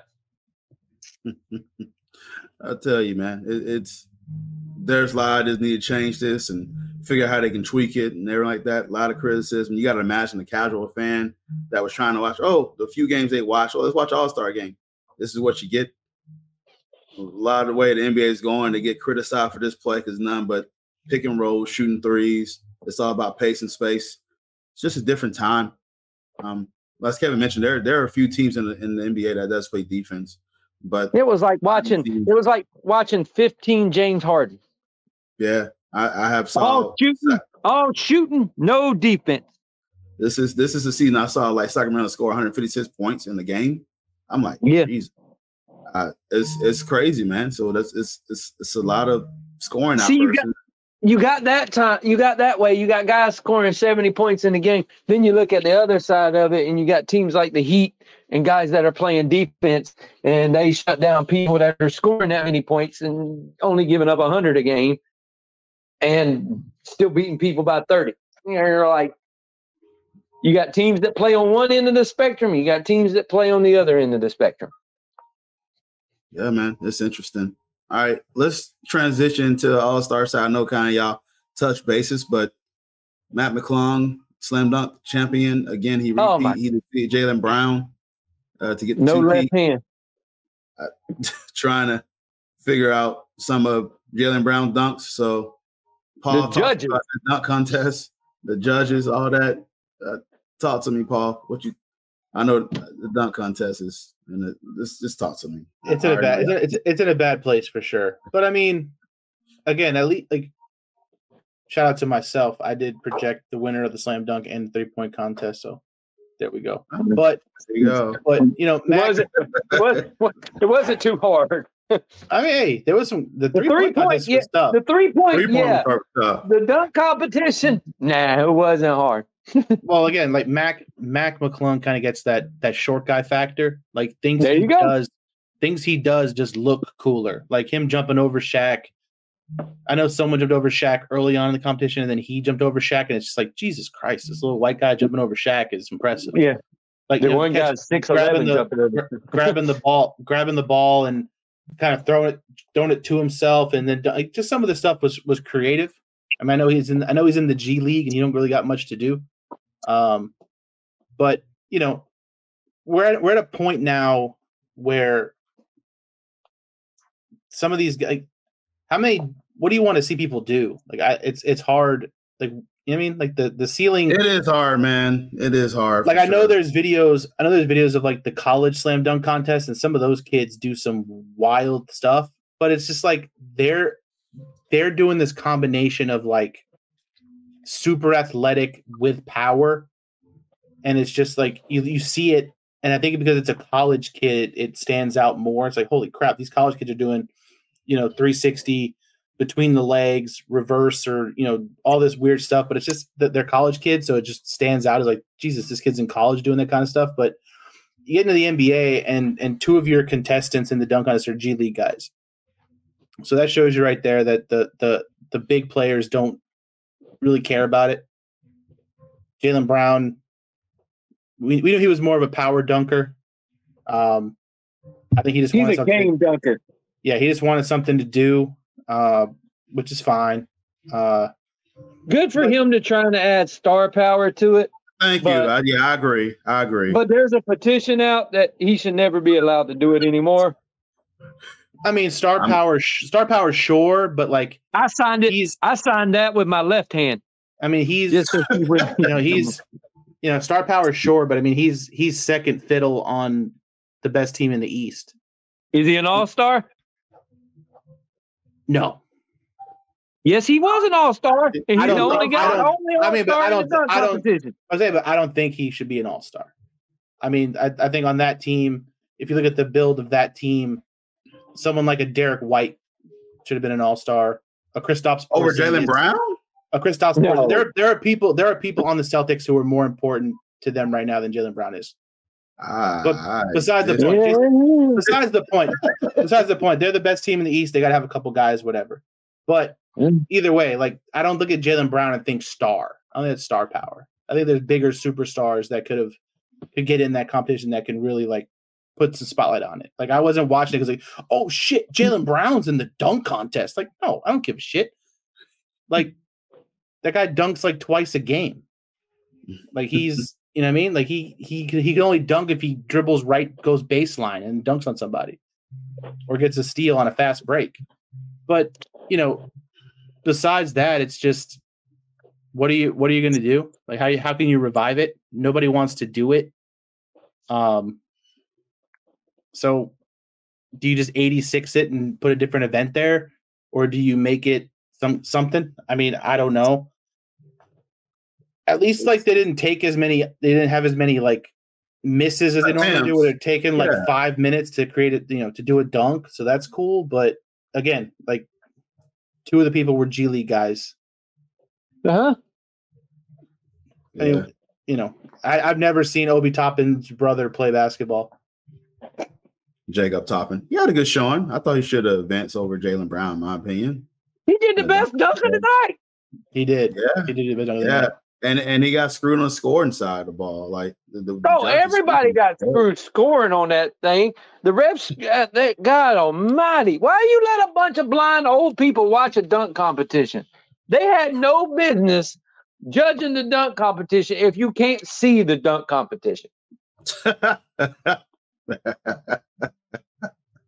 I'll tell you, man, it, it's there's a lot of this need to change this and figure out how they can tweak it and everything like that. A lot of criticism. You got to imagine the casual fan that was trying to watch, oh, the few games they watch, oh, let's watch All-Star game. This is what you get. A lot of the way the N B A is going, they get criticized for this play because none but pick and roll, shooting threes. It's all about pace and space. It's just a different time. Um, as Kevin mentioned, there there are a few teams in the in the N B A that does play defense, but it was like watching. It was like watching fifteen James Harden. Yeah, I, I have saw all shooting, all shooting, no defense. This is this is a season I saw like Sacramento score one hundred fifty-six points in the game. I'm like, yeah, geez. Uh, it's it's crazy, man. So that's it's it's it's a lot of scoring. See, you got, you got that time. You got that way. You got guys scoring seventy points in the game. Then you look at the other side of it, and you got teams like the Heat and guys that are playing defense, and they shut down people that are scoring that many points and only giving up a hundred a game, and still beating people by thirty. You know, you're like, you got teams that play on one end of the spectrum. You got teams that play on the other end of the spectrum. Yeah, man, it's interesting. All right, let's transition to the All-Star side. I know kind of y'all touch bases, but Matt McClung, slam dunk champion. Again, he oh repeat, he defeated Jaylen Brown uh, to get the no two left hand. Uh, trying to figure out some of Jaylen Brown dunks. So Paul, the judges, about the dunk contest, the judges, all that. Uh, talk to me, Paul. What you I know the dunk contest is, and it, just just talk to me. It's in a bad, it's, in, it's it's in a bad place for sure. But I mean, again, at least like, shout out to myself. I did project the winner of the slam dunk and three point contest, so there we go. But there you go. But you know, Mac, it wasn't it wasn't, it wasn't too hard. I mean, hey, there was some the, The three, three point contest point, yeah, was tough. the three point, Three-point yeah. was tough. The dunk competition, nah, it wasn't hard. Well, again, like Mac Mac McClung kind of gets that that short guy factor. Like things There he you go. does, things he does just look cooler. Like him jumping over Shaq. I know someone jumped over Shaq early on in the competition, and then he jumped over Shaq, and it's just like Jesus Christ, this little white guy jumping over Shaq is impressive. Yeah, Like the you know, one catch- guy's six grabbing eleven the- jumping over. grabbing the ball, grabbing the ball, and kind of throwing it, throwing it to himself, and then like, just some of the stuff was was creative. I mean, I know he's in, I know he's in the G League, and he don't really got much to do. Um, but you know, we're at, we're at a point now where some of these guys, how many? What do you want to see people do? Like, I, it's it's hard. Like, you know what I mean, like the the ceiling. It is hard, man. It is hard. Like for I know sure. there's videos, I know there's videos of like the college slam dunk contest, and some of those kids do some wild stuff, but it's just like they're they're doing this combination of like super athletic with power, and it's just like you you see it, and I think because it's a college kid, it stands out more. It's like holy crap, these college kids are doing, you know, three sixty between the legs, reverse, or you know, all this weird stuff, but it's just that they're college kids, so it just stands out as like, Jesus, this kid's in college doing that kind of stuff. But you get into the N B A, and and two of your contestants in the dunk contest are G League guys, so that shows you right there that the the the big players don't really care about it. Jaylen Brown, we we knew he was more of a power dunker. Um, I think he just He's wanted a something. game dunker. Yeah, he just wanted something to do. Uh, which is fine. Uh, Good for But- him to trying to add star power to it. Thank but- you. I, yeah, I agree. I agree. But there's a petition out that he should never be allowed to do it anymore. I mean, star I'm- power, sh- star power, sure, but like I signed it. he's, I signed that with my left hand. I mean, he's, Just so he would, you know, he's, you know, star power, sure, but I mean, he's he's second fiddle on the best team in the East. Is he an all star? No, Yes, he was an all star, and he's I the don't only know. guy, I don't- only I all mean, but I star in don't- the dunk I don't- competition. I was saying, but I don't think he should be an all star. I mean, I, I think on that team, if you look at the build of that team, someone like a Derek White should have been an all star. A Kristaps Over Porzingis- Jaylen Brown? A Kristaps No. Porzingis. There, there are people. There are people on the Celtics who are more important to them right now than Jaylen Brown is. Ah, But I- besides the it's- point, Yeah. Besides the point, besides the point, they're the best team in the East. They got to have a couple guys, whatever. But Mm. either way, like I don't look at Jaylen Brown and think star. I don't think it's star power. I think there's bigger superstars that could have could get in that competition that can really like put some spotlight on it. Like I wasn't watching it because like, oh shit, Jaylen Brown's in the dunk contest. Like, no, I don't give a shit. Like that guy dunks like twice a game. Like he's, you know what I mean? Like he he can- he can only dunk if he dribbles right, goes baseline and dunks on somebody, or gets a steal on a fast break. But you know, besides that, it's just what are you what are you going to do? Like how you, how can you revive it? Nobody wants to do it. Um. So, do you just eighty-six it and put a different event there, or do you make it some something? I mean, I don't know. At least like they didn't take as many. They didn't have as many like misses as they normally do. Attempts. Would have taken like Yeah. five minutes to create it, you know, to do a dunk. So that's cool. But again, like two of the people were G League guys. Uh-huh. I mean, you know, I, I've never seen Obi Toppin's brother play basketball. Jacob Toppin. He had a good showing. I thought he should have advanced over Jaylen Brown, in my opinion. He did the Yeah. best dunk of the night. He did. Yeah. He did a bit of Yeah. that. And and he got screwed on the scoring side of the ball. Like the, the Oh, judges everybody screwed. got screwed scoring on that thing. The refs, uh, they, God Almighty, why you let a bunch of blind old people watch a dunk competition? They had no business judging the dunk competition if you can't see the dunk competition.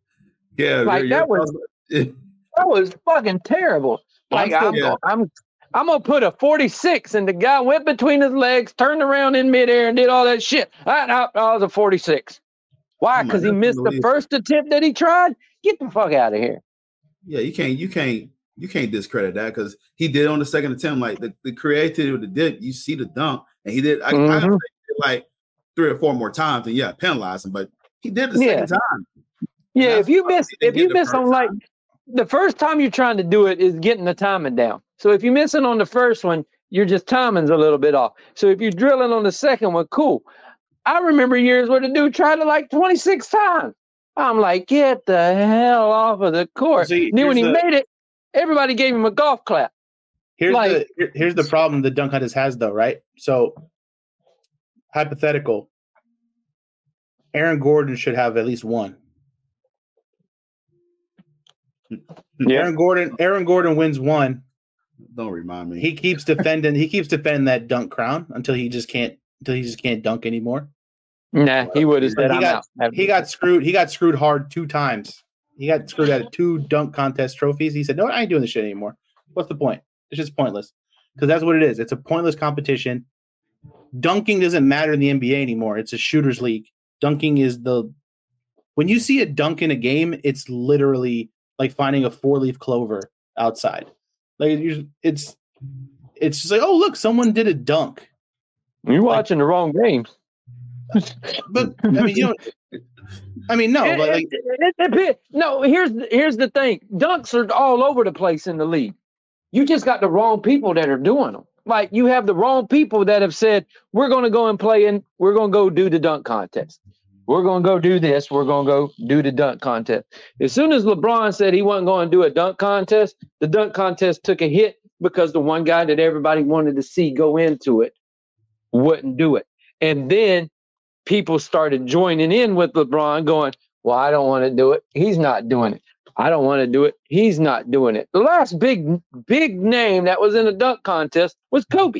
Yeah, Like, you're- that you're- was- That was fucking terrible. Like I'm I'm, still- I'm, I'm, I'm going to put a forty-six, and the guy went between his legs, turned around in midair, and did all that shit. I, I, I was a forty-six. Why? Because he missed the first attempt that he tried? Get the fuck out of here. Yeah, you can't, you can't, you can't discredit that because he did on the second attempt. Like the, the creativity of the dip, you see the dunk, and he did. I, mm-hmm. I did like three or four more times, and yeah, penalize him, but he did the yeah. second time. Yeah, if you miss, if you miss on like the first time you're trying to do it is getting the timing down. So if you're missing on the first one, you're just timing's a little bit off. So if you're drilling on the second one, cool. I remember years where the dude tried it like twenty-six times. I'm like, get the hell off of the court. See, then when he the, made it, everybody gave him a golf clap. Here's like, the here's the problem the dunk contest has, though, right? So, hypothetical, Aaron Gordon should have at least one. Yeah. Aaron Gordon, Aaron Gordon wins one. Don't remind me. He keeps defending. he keeps defending that dunk crown until he just can't. Until he just can't dunk anymore. Nah, he would have said, he "I'm got, out." He got screwed. He got screwed hard two times. He got screwed out of two dunk contest trophies. He said, "No, I ain't doing this shit anymore. What's the point? It's just pointless." Because that's what it is. It's a pointless competition. Dunking doesn't matter in the N B A anymore. It's a shooters league. Dunking is the when you see a dunk in a game, it's literally like finding a four-leaf clover outside. Like it's it's just like, oh look, someone did a dunk. You're watching like, the wrong game. But I mean, you know, I mean, no, it, but like, it, it, it, no. Here's here's the thing: dunks are all over the place in the league. You just got the wrong people that are doing them. Like you have the wrong people that have said, "We're going to go and play, and we're going to go do the dunk contest. We're going to go do this. We're going to go do the dunk contest." As soon as LeBron said he wasn't going to do a dunk contest, the dunk contest took a hit because the one guy that everybody wanted to see go into it wouldn't do it. And then people started joining in with LeBron going, well, I don't want to do it. He's not doing it. I don't want to do it. He's not doing it. The last big, big name that was in a dunk contest was Kobe.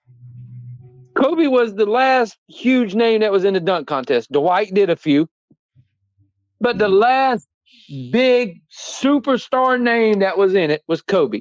Kobe was the last huge name that was in the dunk contest. Dwight did a few. But the last big superstar name that was in it was Kobe.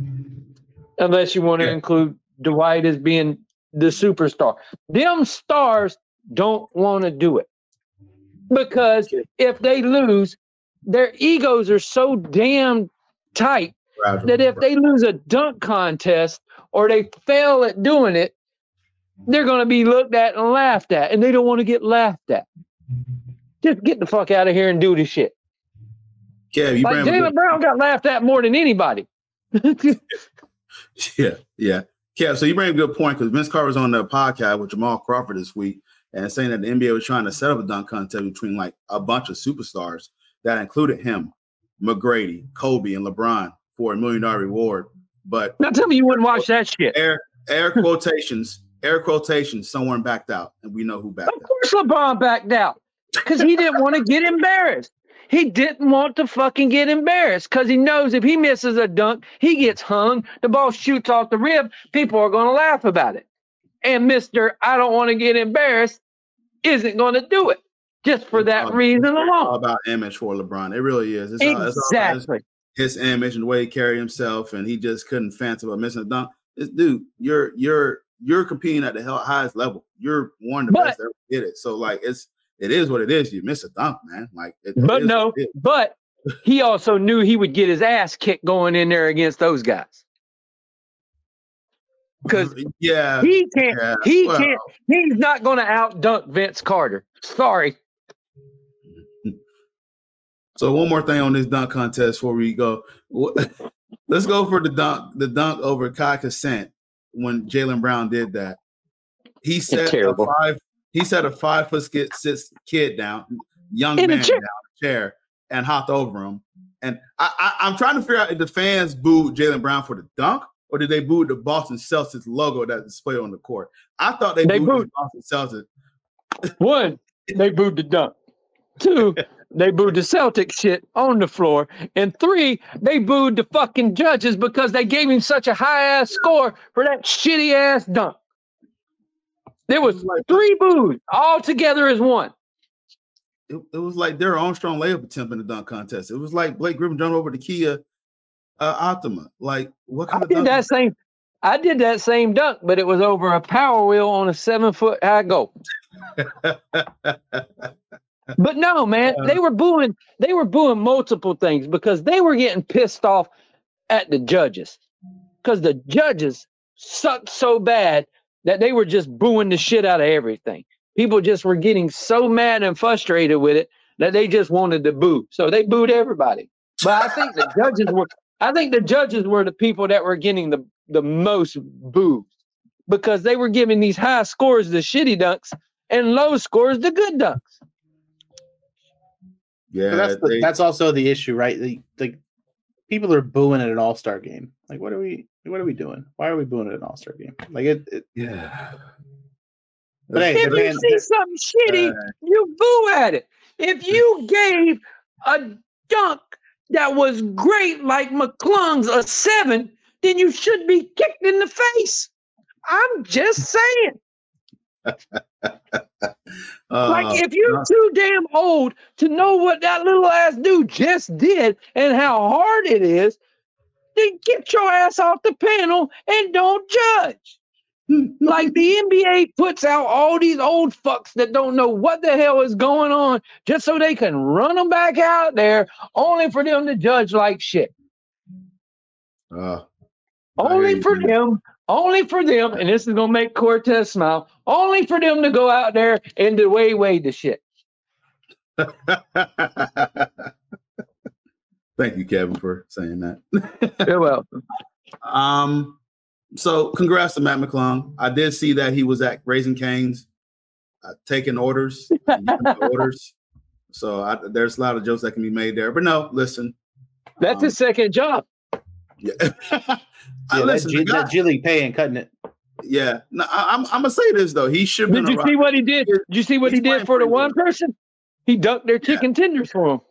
Unless you want to yeah. include Dwight as being the superstar. Them stars don't want to do it because if they lose, their egos are so damn tight that if they lose a dunk contest or they fail at doing it, they're going to be looked at and laughed at, and they don't want to get laughed at. Just get the fuck out of here and do the shit. Yeah, you like Jaylen Brown got laughed at more than anybody. yeah, yeah. Yeah, so you bring a good point because Vince Carter was on the podcast with Jamal Crawford this week and saying that the N B A was trying to set up a dunk contest between like a bunch of superstars that included him, McGrady, Kobe, and LeBron for a million dollar reward. But now tell me you wouldn't watch that shit. Air, air quotations, air quotations, someone backed out, and we know who backed out. Of course LeBron backed out because he didn't want to get embarrassed. He didn't want to fucking get embarrassed because he knows if he misses a dunk, he gets hung. The ball shoots off the rim. People are going to laugh about it. And Mister I don't want to get embarrassed isn't going to do it just for that reason alone. It's all about image for LeBron. It really is. It's exactly. All, it's all about his, his image and the way he carried himself, and he just couldn't fancy about missing a dunk. This dude, you're you're you're competing at the highest level. You're one of the but, best that ever did it. So like it's. It is what it is. You miss a dunk, man. Like, it, but it no, but he also knew he would get his ass kicked going in there against those guys. Because yeah, he can't. Yeah, he well. can't. He's not going to out dunk Vince Carter. Sorry. So one more thing on this dunk contest before we go. Let's go for the dunk. The dunk over Kai Kusant when Jaylen Brown did that. He set a five. He set a five foot six kid down, young in man chair. down a chair, and hopped over him. And I, I, I'm trying to figure out if the fans booed Jaylen Brown for the dunk, or did they boo the Boston Celtics logo that's displayed on the court? I thought they, they booed, booed the Boston Celtics. One, they booed the dunk. Two, they booed the Celtics shit on the floor. And three, they booed the fucking judges because they gave him such a high ass score for that shitty ass dunk. There was like three boos all together as one. It, it was like their Armstrong layup attempt in the dunk contest. It was like Blake Griffin jumped over the Kia uh, Optima. Like what kind I of did dunk that same. I did that same dunk, but it was over a power wheel on a seven foot high goal. But no, man, uh, they were booing. They were booing multiple things because they were getting pissed off at the judges because the judges sucked so bad that they were just booing the shit out of everything. People just were getting so mad and frustrated with it that they just wanted to boo. So they booed everybody. But I think the judges were. I think the judges were the people that were getting the the most boos because they were giving these high scores the shitty dunks and low scores the good dunks. Yeah, so that's the, they, that's also the issue, right? Like, like people are booing at an all-star game. Like, what are we? What are we doing? Why are we booing at an all-star game? Like, it. it yeah. But hey, if you man, see something shitty, uh, you boo at it. If you gave a dunk that was great, like McClung's a seven, then you should be kicked in the face. I'm just saying. uh, like if you're too damn old to know what that little ass dude just did and how hard it is, then get your ass off the panel and don't judge. Like the N B A puts out all these old fucks that don't know what the hell is going on just so they can run them back out there only for them to judge like shit. Uh, only for them, only for them, and this is going to make Cortez smile, only for them to go out there and to way, way the shit. Thank you, Kevin, for saying that. You're welcome. Um, so congrats to Mac McClung. I did see that he was at Raising Cane's uh, taking orders, orders. So I, there's a lot of jokes that can be made there. But no, listen. That's um, his second job. Yeah. yeah I, listen, that, G, that G League pay and cutting it. Yeah. No, I, I'm, I'm going to say this, though. He should Did you see what he did? Did you see what he did for the one good. person? He dunked their chicken yeah. tenders for him.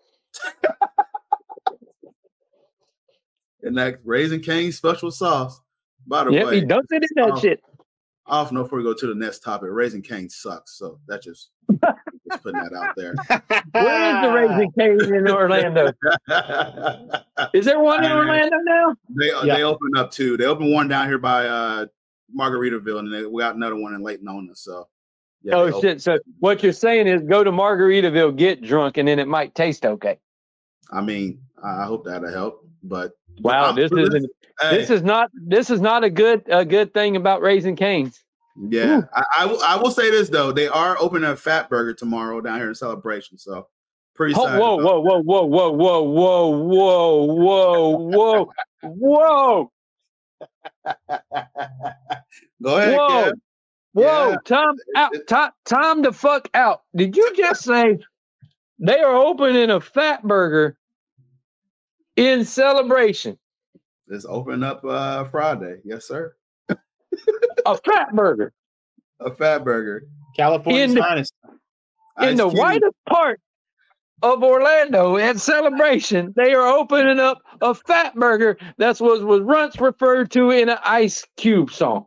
And that Raising Cane special sauce. By the yep, way, he dunked it in that off, shit. Off know before we go to the next topic. Raising Cane sucks, so that just just putting that out there. Where is the Raising Cane in Orlando? Is there one in Orlando now? They yeah. they opened up two. They opened one down here by uh, Margaritaville, and they, we got another one in Lake Nona. So, yeah, oh shit! So what you're saying is go to Margaritaville, get drunk, and then it might taste okay. I mean, I hope that'll help, but. Wow, this isn't. Hey. This is not. This is not a good a good thing about Raising Cane's. Yeah, I, I, w- I will say this though. They are opening a Fat Burger tomorrow down here in Celebration. So pretty. Oh, whoa, whoa, whoa, whoa, whoa, whoa, whoa, whoa, whoa, whoa, whoa. Go ahead. Whoa, Kev. whoa, yeah. time out. Time, time to fuck out. Did you just say they are opening a Fat Burger in Celebration? It's opening up uh, Friday. Yes, sir. A Fat Burger. A Fat Burger. California's in finest. The, in the whitest part of Orlando at Celebration, they are opening up a Fat Burger. That's what was once referred to in an Ice Cube song.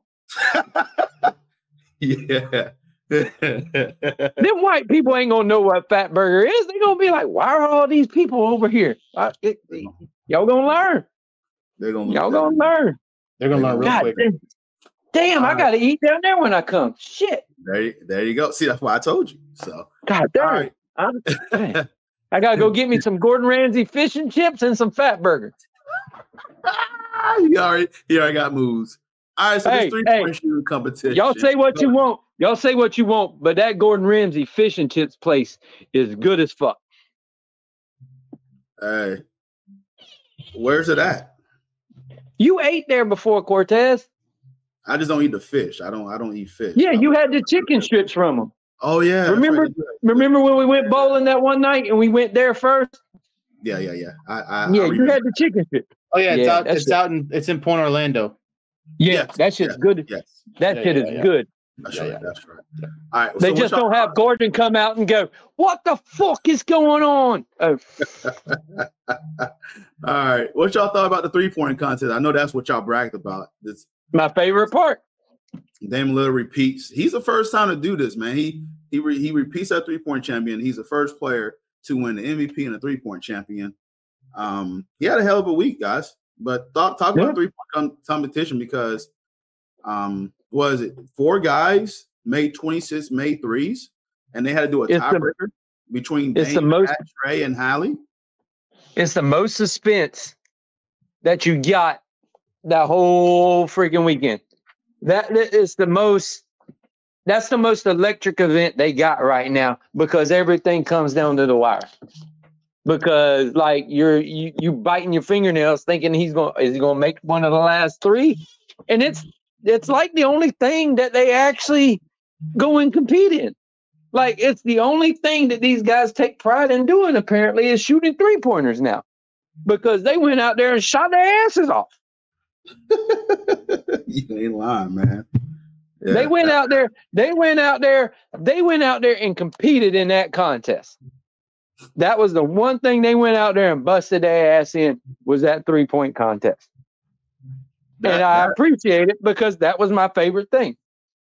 Yeah. Them white people ain't gonna know what Fat Burger is. They're gonna be like, why are all these people over here? I, it, y'all gonna learn. They're gonna y'all gonna learn. They're gonna learn real God, quick. Damn, damn I gotta eat down there when I come. Shit. There you, there you go. See, that's why I told you. So God damn. Right. I'm, I gotta go get me some Gordon Ramsay fish and chips and some Fat Burger. you already, you already got moves. All right, so hey, this three hey, point shooting competition. Y'all say what you want. Y'all say what you want, but that Gordon Ramsay fish and chips place is good as fuck. Hey, where's it at? You ate there before, Cortez. I just don't eat the fish. I don't. I don't eat fish. Yeah, you had the chicken strips from them. Oh yeah. Remember? Right. Remember when we went bowling that one night and we went there first? Yeah, yeah, yeah. I, I yeah, I you had the chicken strips. Oh yeah, it's yeah, out. It's it. out in. It's in Point Orlando. Yeah, yes, that shit's yes, good. Yes. That yeah, shit yeah, is yeah. good. That's yeah, right. yeah. That's right. All right. They so just don't have Gordon come out and go, "What the fuck is going on?" Oh. All right. What y'all thought about the three point contest? I know that's what y'all bragged about. This my favorite part. Dame Lillard repeats. He's the first time to do this, man. He he re, he repeats that three point champion. He's the first player to win the M V P and a three point champion. Um, he had a hell of a week, guys. But talk talk yeah. about three point com- competition because Um, was it four guys made twenty-six made threes, and they had to do a It's the- tiebreaker between it's the Dame, most- Pat, Trey, and Hallie. It's the most suspense that you got that whole freaking weekend. That that is the most. That's the most electric event they got right now because everything comes down to the wire. Because like you're you you biting your fingernails, thinking he's going is he going to make one of the last three, and it's it's like the only thing that they actually go and compete in. Like it's the only thing that these guys take pride in doing. Apparently, is shooting three pointers now, because they went out there and shot their asses off. You ain't lying, man. Yeah. They went out there. They went out there. They went out there and competed in that contest. That was the one thing they went out there and busted their ass in was that three point contest. That- and I that- appreciate it because that was my favorite thing.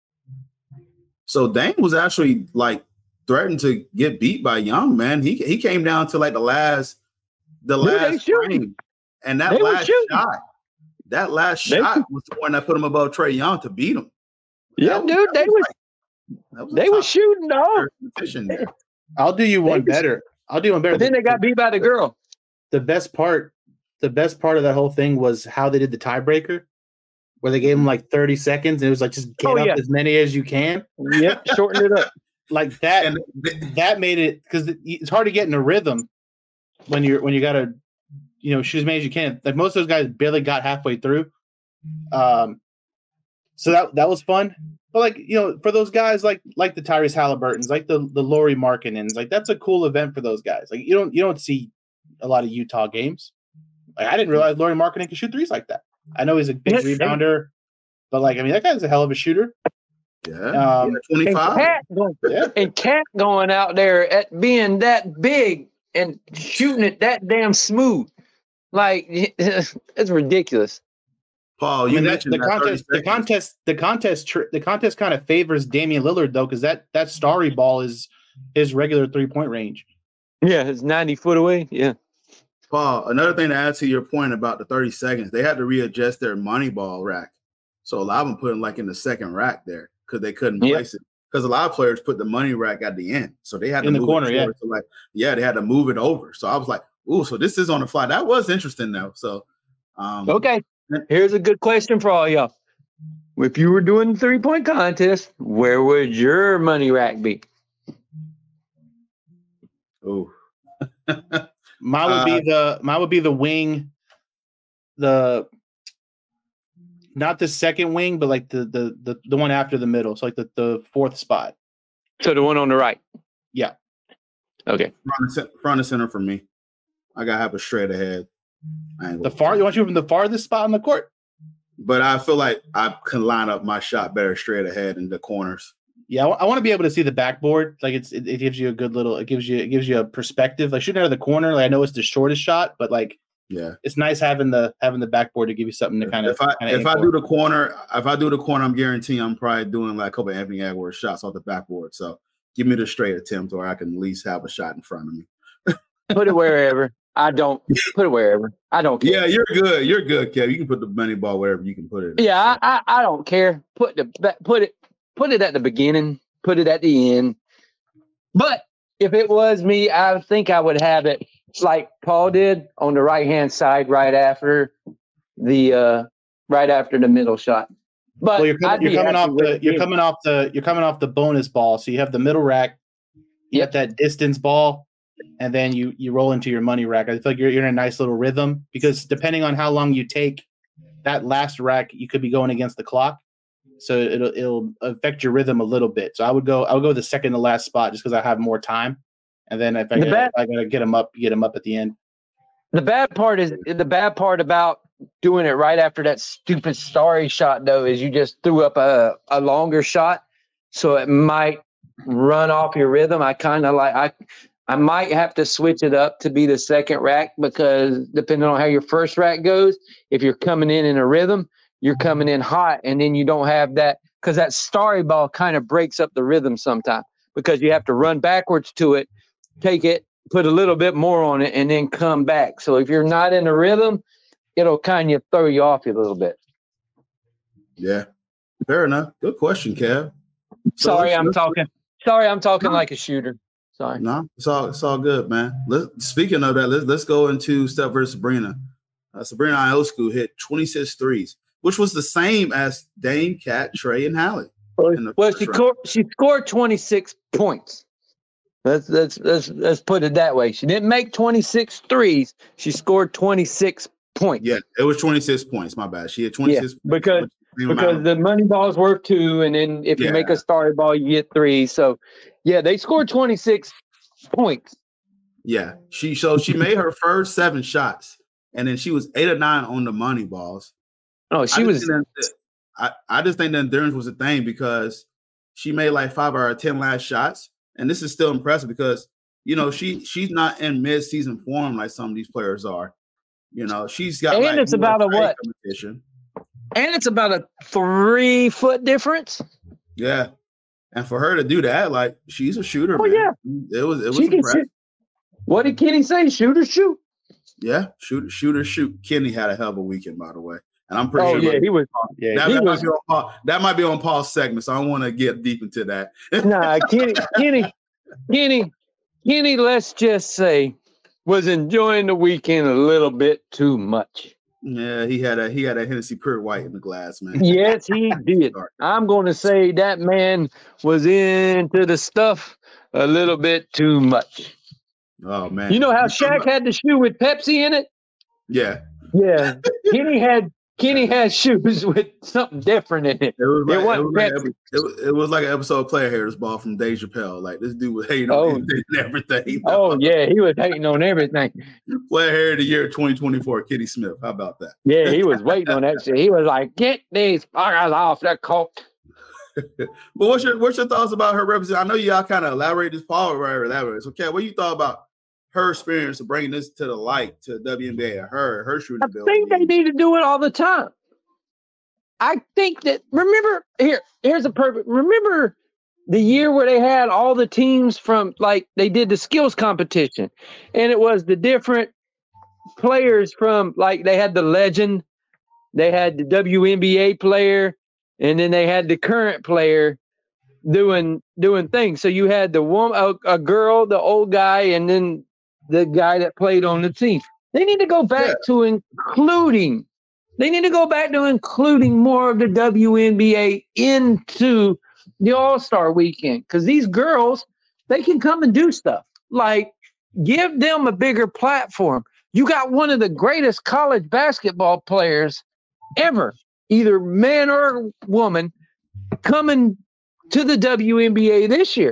So Dame was actually like threatened to get beat by Young, man. He he came down to like the last the Dude, they last shooting. frame, and that They were last shooting. shot, that last They- shot was the one that put him above Trae Young to beat him. Yeah, That was- dude, that they was was like- that was a they were top shooting dog. competition there. I'll do you one They just- better. I'll do one better. But then they got beat by the girl. the best part. The best part of that whole thing was how they did the tiebreaker, where they gave him like thirty seconds, and it was like just get Oh, up yeah. as many as you can. Yep, shortened it up. Like that. And that made it because it's hard to get in a rhythm when you're when you gotta you know shoot as many as you can. Like most of those guys barely got halfway through. Um, so that that was fun. But like you know, for those guys like like the Tyrese Halliburtons, like the the Lauri Markkanens, like that's a cool event for those guys. Like you don't you don't see a lot of Utah games. Like I didn't realize Lauri Markkanen could shoot threes like that. I know he's a big Yes, rebounder, but like I mean that guy's a hell of a shooter. yeah, Um, yeah, And twenty-five. Cat, going, Yeah. and Cat going out there at being that big and shooting it that damn smooth. Like it's ridiculous. Paul, I you mean, that, mentioned the that thirty contest, the seconds. contest, the contest, tr- the contest kind of favors Damian Lillard though, because that that starry ball is his regular three point range. Yeah, it's ninety foot away. Yeah. Paul, another thing to add to your point about the thirty seconds, they had to readjust their money ball rack. So a lot of them put them like in the second rack there because they couldn't Yep. place it. Because a lot of players put the money rack at the end. So they had to In the move corner, it yeah. forward to like, yeah, they had to move it over. So I was like, ooh, so this is on the fly. That was interesting though. So um Okay. Here's a good question for all y'all. If you were doing the three point contest, where would your money rack be? ooh. Mine would Uh, be the mine would be the wing, the not the second wing, but like the the the, the one after the middle. So like the, the fourth spot. So the one on the right. Yeah. Okay. front, and center, front and center for me. I gotta have a straight ahead. I ain't The gonna- far you want you from the farthest spot on the court? But I feel like I can line up my shot better straight ahead in the corners. Yeah, I, want to be able to see the backboard. Like it's it, it gives you a good little it gives you it gives you a perspective. Like shooting out of the corner, like I know it's the shortest shot, but like Yeah. it's nice having the having the backboard to give you something to kind of If I kinda if I aim do for. the corner, if I do the corner, I'm guaranteeing I'm probably doing like a couple of Anthony Edwards shots off the backboard. So give me the straight attempt, or I can at least have a shot in front of me. Put it wherever. I don't put it wherever. I don't care. Yeah, you're good. You're good, Kev. You can put the money ball wherever you can put it. Yeah, I, I, I don't care. Put the ba- put it put it at the beginning. Put it at the end. But if it was me, I think I would have it like Paul did on the right hand side, right after the uh, right after the middle shot. But Well, you're, I'd coming, you're be coming happy off with the it you're being- coming off the you're coming off the bonus ball. So you have the middle rack, you Yep. have that distance ball, and then you you roll into your money rack. I feel like you're you're in a nice little rhythm because depending on how long you take that last rack, you could be going against the clock. So it'll it'll affect your rhythm a little bit. So I would go I would go the second to last spot just because I have more time. And then if I, The gotta, bad- if I gotta get them up, get them up at the end. The bad part is the bad part about doing it right after that stupid starry shot though is you just threw up a, a longer shot, so it might run off your rhythm. I kind of like I I might have to switch it up to be the second rack because depending on how your first rack goes, if you're coming in in a rhythm, you're coming in hot, and then you don't have that because that starry ball kind of breaks up the rhythm sometimes because you have to run backwards to it, take it, put a little bit more on it, and then come back. So if you're not in a rhythm, it'll kind of throw you off a little bit. Yeah. Fair enough. Good question, Kev. So Sorry, I'm talking. Sorry, I'm talking no. like a shooter. Sorry. No, it's all it's all good, man. Let, speaking of that, let's let's go into Steph versus Sabrina. Uh, Sabrina Ionescu hit twenty-six threes, which was the same as Dame, Kat, Trey, and Hallie. Well, she scored, she scored twenty-six points. Let's, let's let's let's put it that way. She didn't make twenty-six threes. She scored twenty-six points. Yeah, it was twenty-six points. My bad. She had twenty-six yeah, points. Because, because the money ball's worth two, and then if yeah. you make a starter ball, you get three. So, yeah, they scored twenty-six points. Yeah, she so she made her first seven shots, and then she was eight or nine on the money balls. Oh, she I was. That, I, I just think that endurance was a thing because she made like five or ten last shots. And this is still impressive because, you know, she she's not in mid-season form like some of these players are. You know, she's got and like it's about a what? And it's about a three foot difference. Yeah. And for her to do that, like she's a shooter. Oh, man. yeah. It was it was she impressive. What did Kenny say? Shoot or shoot? Yeah, shoot, shoot or shoot. Kenny had a hell of a weekend, by the way. And I'm pretty oh, sure. Yeah, like, he was. Yeah, that, he that, was might be on Paul, that might be on Paul's segment, so I don't want to get deep into that. Nah, Kenny, Kenny, Kenny, Kenny, let's just say, was enjoying the weekend a little bit too much. Yeah, he had a he had a Hennessy Pure White in the glass, man. Yes, he did. I'm going to say that man was into the stuff a little bit too much. Oh man! You know how Shaq had the shoe with Pepsi in it? Yeah. Yeah. Kenny had Kenny had shoes with something different in it. It was like, it it was like, it was, it was like an episode of Player Haters Ball from Dave Chappelle. Like this dude was hating oh. on everything. You know? Oh yeah, he was hating on everything. Player Hater of the Year twenty twenty-four, Kenny Smith. How about that? Yeah, he was waiting on that shit. He was like, "Get these fuckers off the court." But what's your what's your thoughts about her representation? I know y'all kind of elaborate this Paul right elaborate. So, Kat, what you thought about her experience of bringing this to the light to W N B A? Her her shooting I ability. think they need to do it all the time. I think that remember here here's a perfect remember the year where they had all the teams from like they did the skills competition, and it was the different players from like they had the legend, they had the W N B A player, and then they had the current player doing doing things. So you had the woman, a, a girl, the old guy, and then the guy that played on the team. They need to go back yeah. to including. They need to go back to including more of the W N B A into the All-Star weekend because these girls, they can come and do stuff. Like, give them a bigger platform. You got one of the greatest college basketball players ever, either man or woman, coming to the W N B A this year.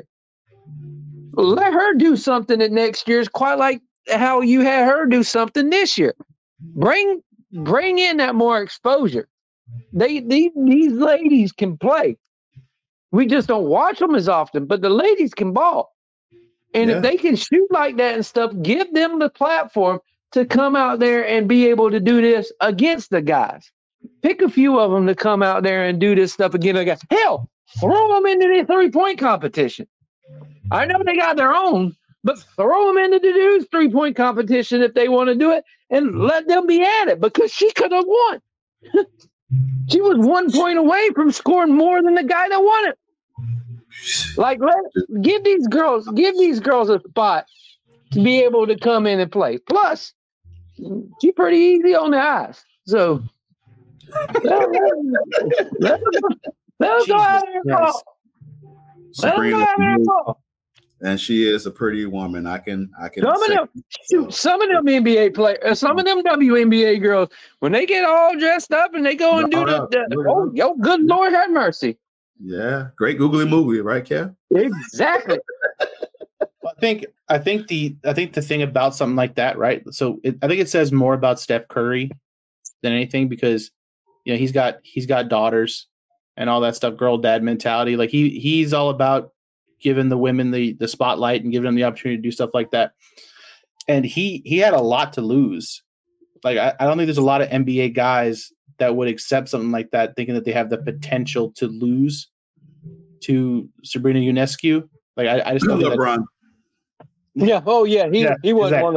Let her do something that next year is quite like how you had her do something this year. Bring bring in that more exposure. They these, these ladies can play. We just don't watch them as often, but the ladies can ball. And yeah. if they can shoot like that and stuff, give them the platform to come out there and be able to do this against the guys. Pick a few of them to come out there and do this stuff against the guys. Hell, throw them into the three-point competition. I know they got their own, but throw them into the dudes' three-point competition if they want to do it and let them be at it because she could have won. She was one point away from scoring more than the guy that won it. Like, let give these girls, give these girls a spot to be able to come in and play. Plus, she's pretty easy on the eyes. So let them go out there and ball. Let them go out there and ball. And she is a pretty woman. I can, I can. Some of them, shoot, some of them N B A players, some of them W N B A girls, when they get all dressed up and they go and do the, the oh, yo, good Lord have mercy. Yeah, great googly movie, right, Kev? Exactly. I think, I think the, I think the thing about something like that, right? So it, I think it says more about Steph Curry than anything because, you know, he's got, he's got daughters and all that stuff, girl dad mentality. Like he, he's all about giving the women the the spotlight and giving them the opportunity to do stuff like that. And he he had a lot to lose. Like I, I don't think there's a lot of N B A guys that would accept something like that, thinking that they have the potential to lose to Sabrina Ionescu. Like I, I just don't think LeBron. Yeah. Oh yeah. He yeah, he wasn't exactly. going to lose.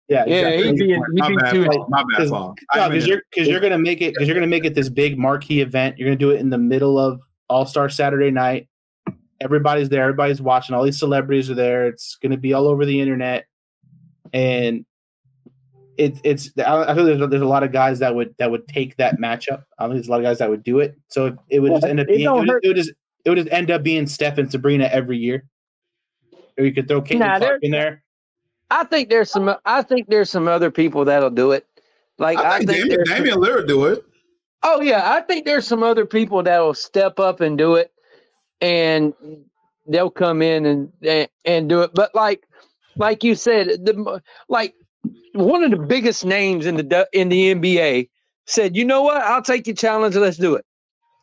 Yeah, Yeah, exactly. he'd be, he'd my be bad, too. Paul. My bad, Paul. No, because you're because you're gonna make it because you're gonna make it this big marquee event. You're gonna do it in the middle of All Star Saturday night. Everybody's there. Everybody's watching. All these celebrities are there. It's gonna be all over the internet, and it, it's. I feel there's, there's a lot of guys that would that would take that matchup. I think there's a lot of guys that would do it. So it, it would just end up being. It would, it would just it would just end up being Steph and Sabrina every year. Or you could throw Caitlin Nah, Clark in there. I think there's some. I think there's some other people that'll do it. Like I I think, think Damian, there's Damian Lillard do it. Oh yeah, I think there's some other people that'll step up and do it, and they'll come in and and, and do it. But like, like you said, the like one of the biggest names in the in the N B A said, "You know what? I'll take your challenge. Let's do it."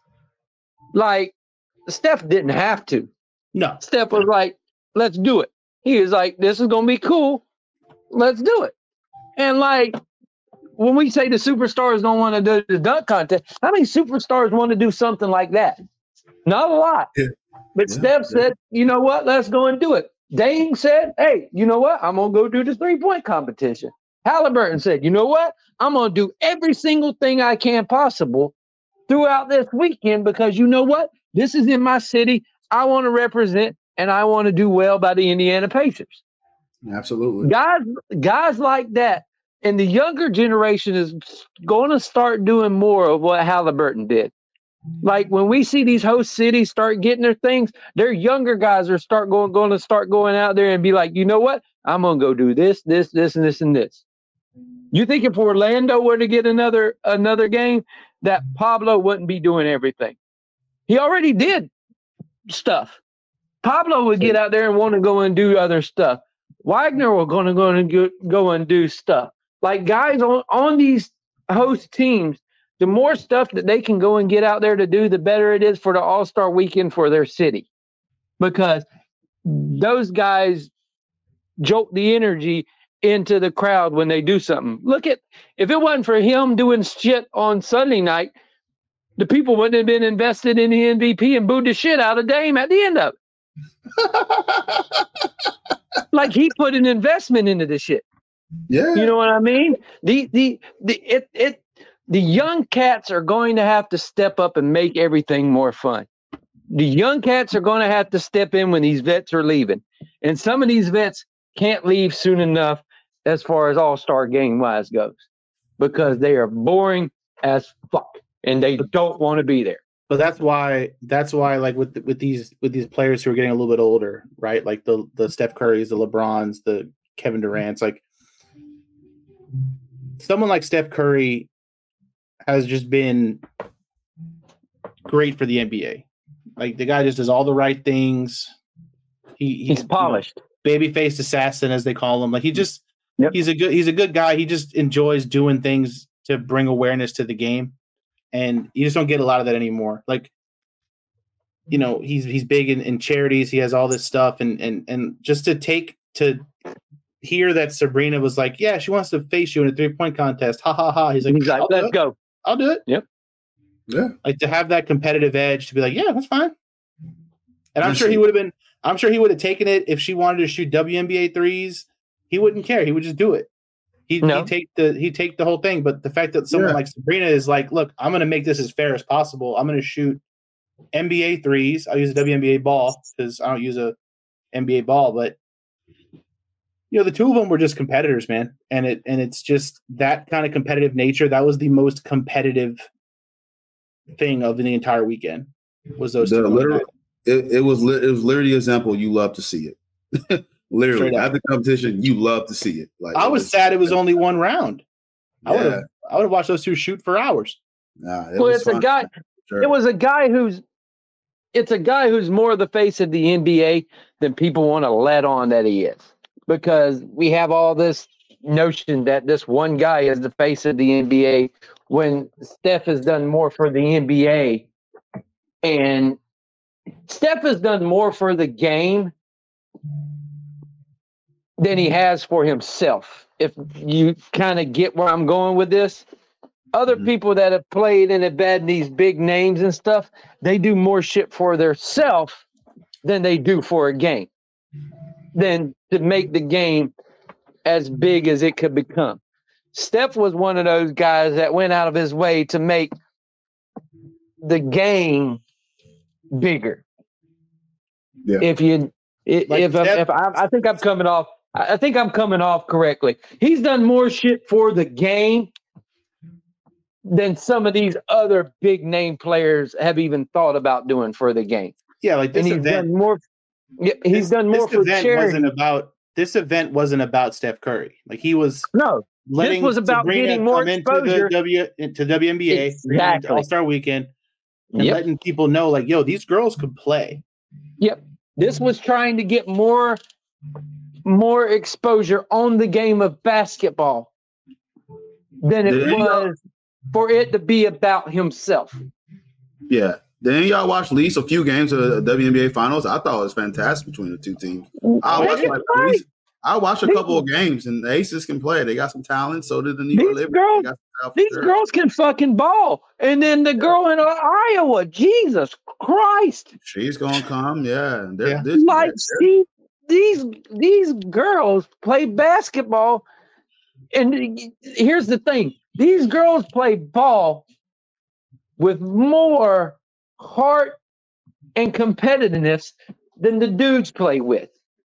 Like Steph didn't have to. No, Steph was like, "Let's do it." He was like, "This is gonna be cool. Let's do it." And like. When we say the superstars don't want to do the dunk contest, how many superstars want to do something like that? Not a lot. Yeah. But yeah, Steph yeah. said, you know what? Let's go and do it. Dame said, hey, you know what? I'm going to go do the three-point competition. Halliburton said, you know what? I'm going to do every single thing I can possible throughout this weekend because you know what? This is in my city. I want to represent, and I want to do well by the Indiana Pacers. Absolutely. Guys, guys like that. And the younger generation is going to start doing more of what Halliburton did. Like when we see these host cities start getting their things, their younger guys are start going, going to start going out there and be like, you know what? I'm going to go do this, this, this, and this, and this. You think if Orlando were to get another another game, that Pablo wouldn't be doing everything? He already did stuff. Pablo would get out there and want to go and do other stuff. Wagner will going to go and go, go and do stuff. Like guys on, on these host teams, the more stuff that they can go and get out there to do, the better it is for the All-Star weekend for their city. Because those guys jolt the energy into the crowd when they do something. Look at, if it wasn't for him doing shit on Sunday night, the people wouldn't have been invested in the M V P and booed the shit out of Dame at the end of it. Like he put an investment into this shit. Yeah, you know what I mean. The the the it it the young cats are going to have to step up and make everything more fun. The young cats are going to have to step in when these vets are leaving, and some of these vets can't leave soon enough as far as All-Star game wise goes because they are boring as fuck and they don't want to be there. But that's why that's why like with with these with these players who are getting a little bit older, right? Like the the Steph Currys, the LeBrons, the Kevin Durant's, like. Someone like Steph Curry has just been great for the N B A. Like the guy just does all the right things. He, he's, he's polished, you know, baby-faced assassin, as they call him. Like he just yep. he's a good he's a good guy. He just enjoys doing things to bring awareness to the game, and you just don't get a lot of that anymore. Like you know, he's he's big in, in charities. He has all this stuff, and and and just to take to. Hear that Sabrina was like, yeah, she wants to face you in a three-point contest. Ha ha ha. He's like, He's like let's go. I'll do it. Yep. Yeah. Like to have that competitive edge to be like, yeah, that's fine. And I'm sure he would have been, I'm sure he would have taken it if she wanted to shoot W N B A threes. He wouldn't care. He would just do it. He'd, no. he'd take the he'd take the whole thing. But the fact that someone yeah. like Sabrina is like, look, I'm gonna make this as fair as possible. I'm gonna shoot N B A threes. I'll use a W N B A ball because I don't use a N B A ball, but you know, the two of them were just competitors, man. And it and it's just that kind of competitive nature. That was the most competitive thing of the entire weekend. Was those the two? Literally, it, it was li- it was literally an example. You love to see it. Literally, at the competition, you love to see it. Like I was, was sad it was only one round. I yeah. would have I would have watched those two shoot for hours. Nah, it well, was it's fun. a guy. Sure. It was a guy who's. It's a guy who's more the face of the N B A than people want to let on that he is. Because we have all this notion that this one guy is the face of the N B A when Steph has done more for the N B A. And Steph has done more for the game than he has for himself. If you kind of get where I'm going with this. Other mm-hmm. people that have played and have had these big names and stuff, they do more shit for their self than they do for a game. Than to make the game as big as it could become. Steph was one of those guys that went out of his way to make the game bigger. Yeah. If you, if, Like if, Steph- if I, I think I'm coming off, I think I'm coming off correctly. He's done more shit for the game than some of these other big name players have even thought about doing for the game. Yeah, like this And he's event. done more. Yeah, he's this, done more this for event charity. wasn't about this event wasn't about Steph Curry. Like he was No, letting was about Sabrina getting more come into exposure. the W into W N B A Exactly. All Star Weekend, and Yep. letting people know like, yo, these girls could play. Yep. This was trying to get more, more exposure on the game of basketball than it Did any of- was for it to be about himself. Yeah. Did any of y'all watch at least a few games of the W N B A Finals? I thought it was fantastic between the two teams. I They watched can like play. at least, I watched a These- couple of games, and the Aces can play. They got some talent. So did the New York These Liberty. girls- They got some talent for These sure. girls can fucking ball. And then the girl in Iowa, Jesus Christ. She's gonna come. Yeah. They're, Yeah. This, Like, they're- see, these these girls play basketball. And here's the thing. These girls play ball with more heart and competitiveness than the dudes play with.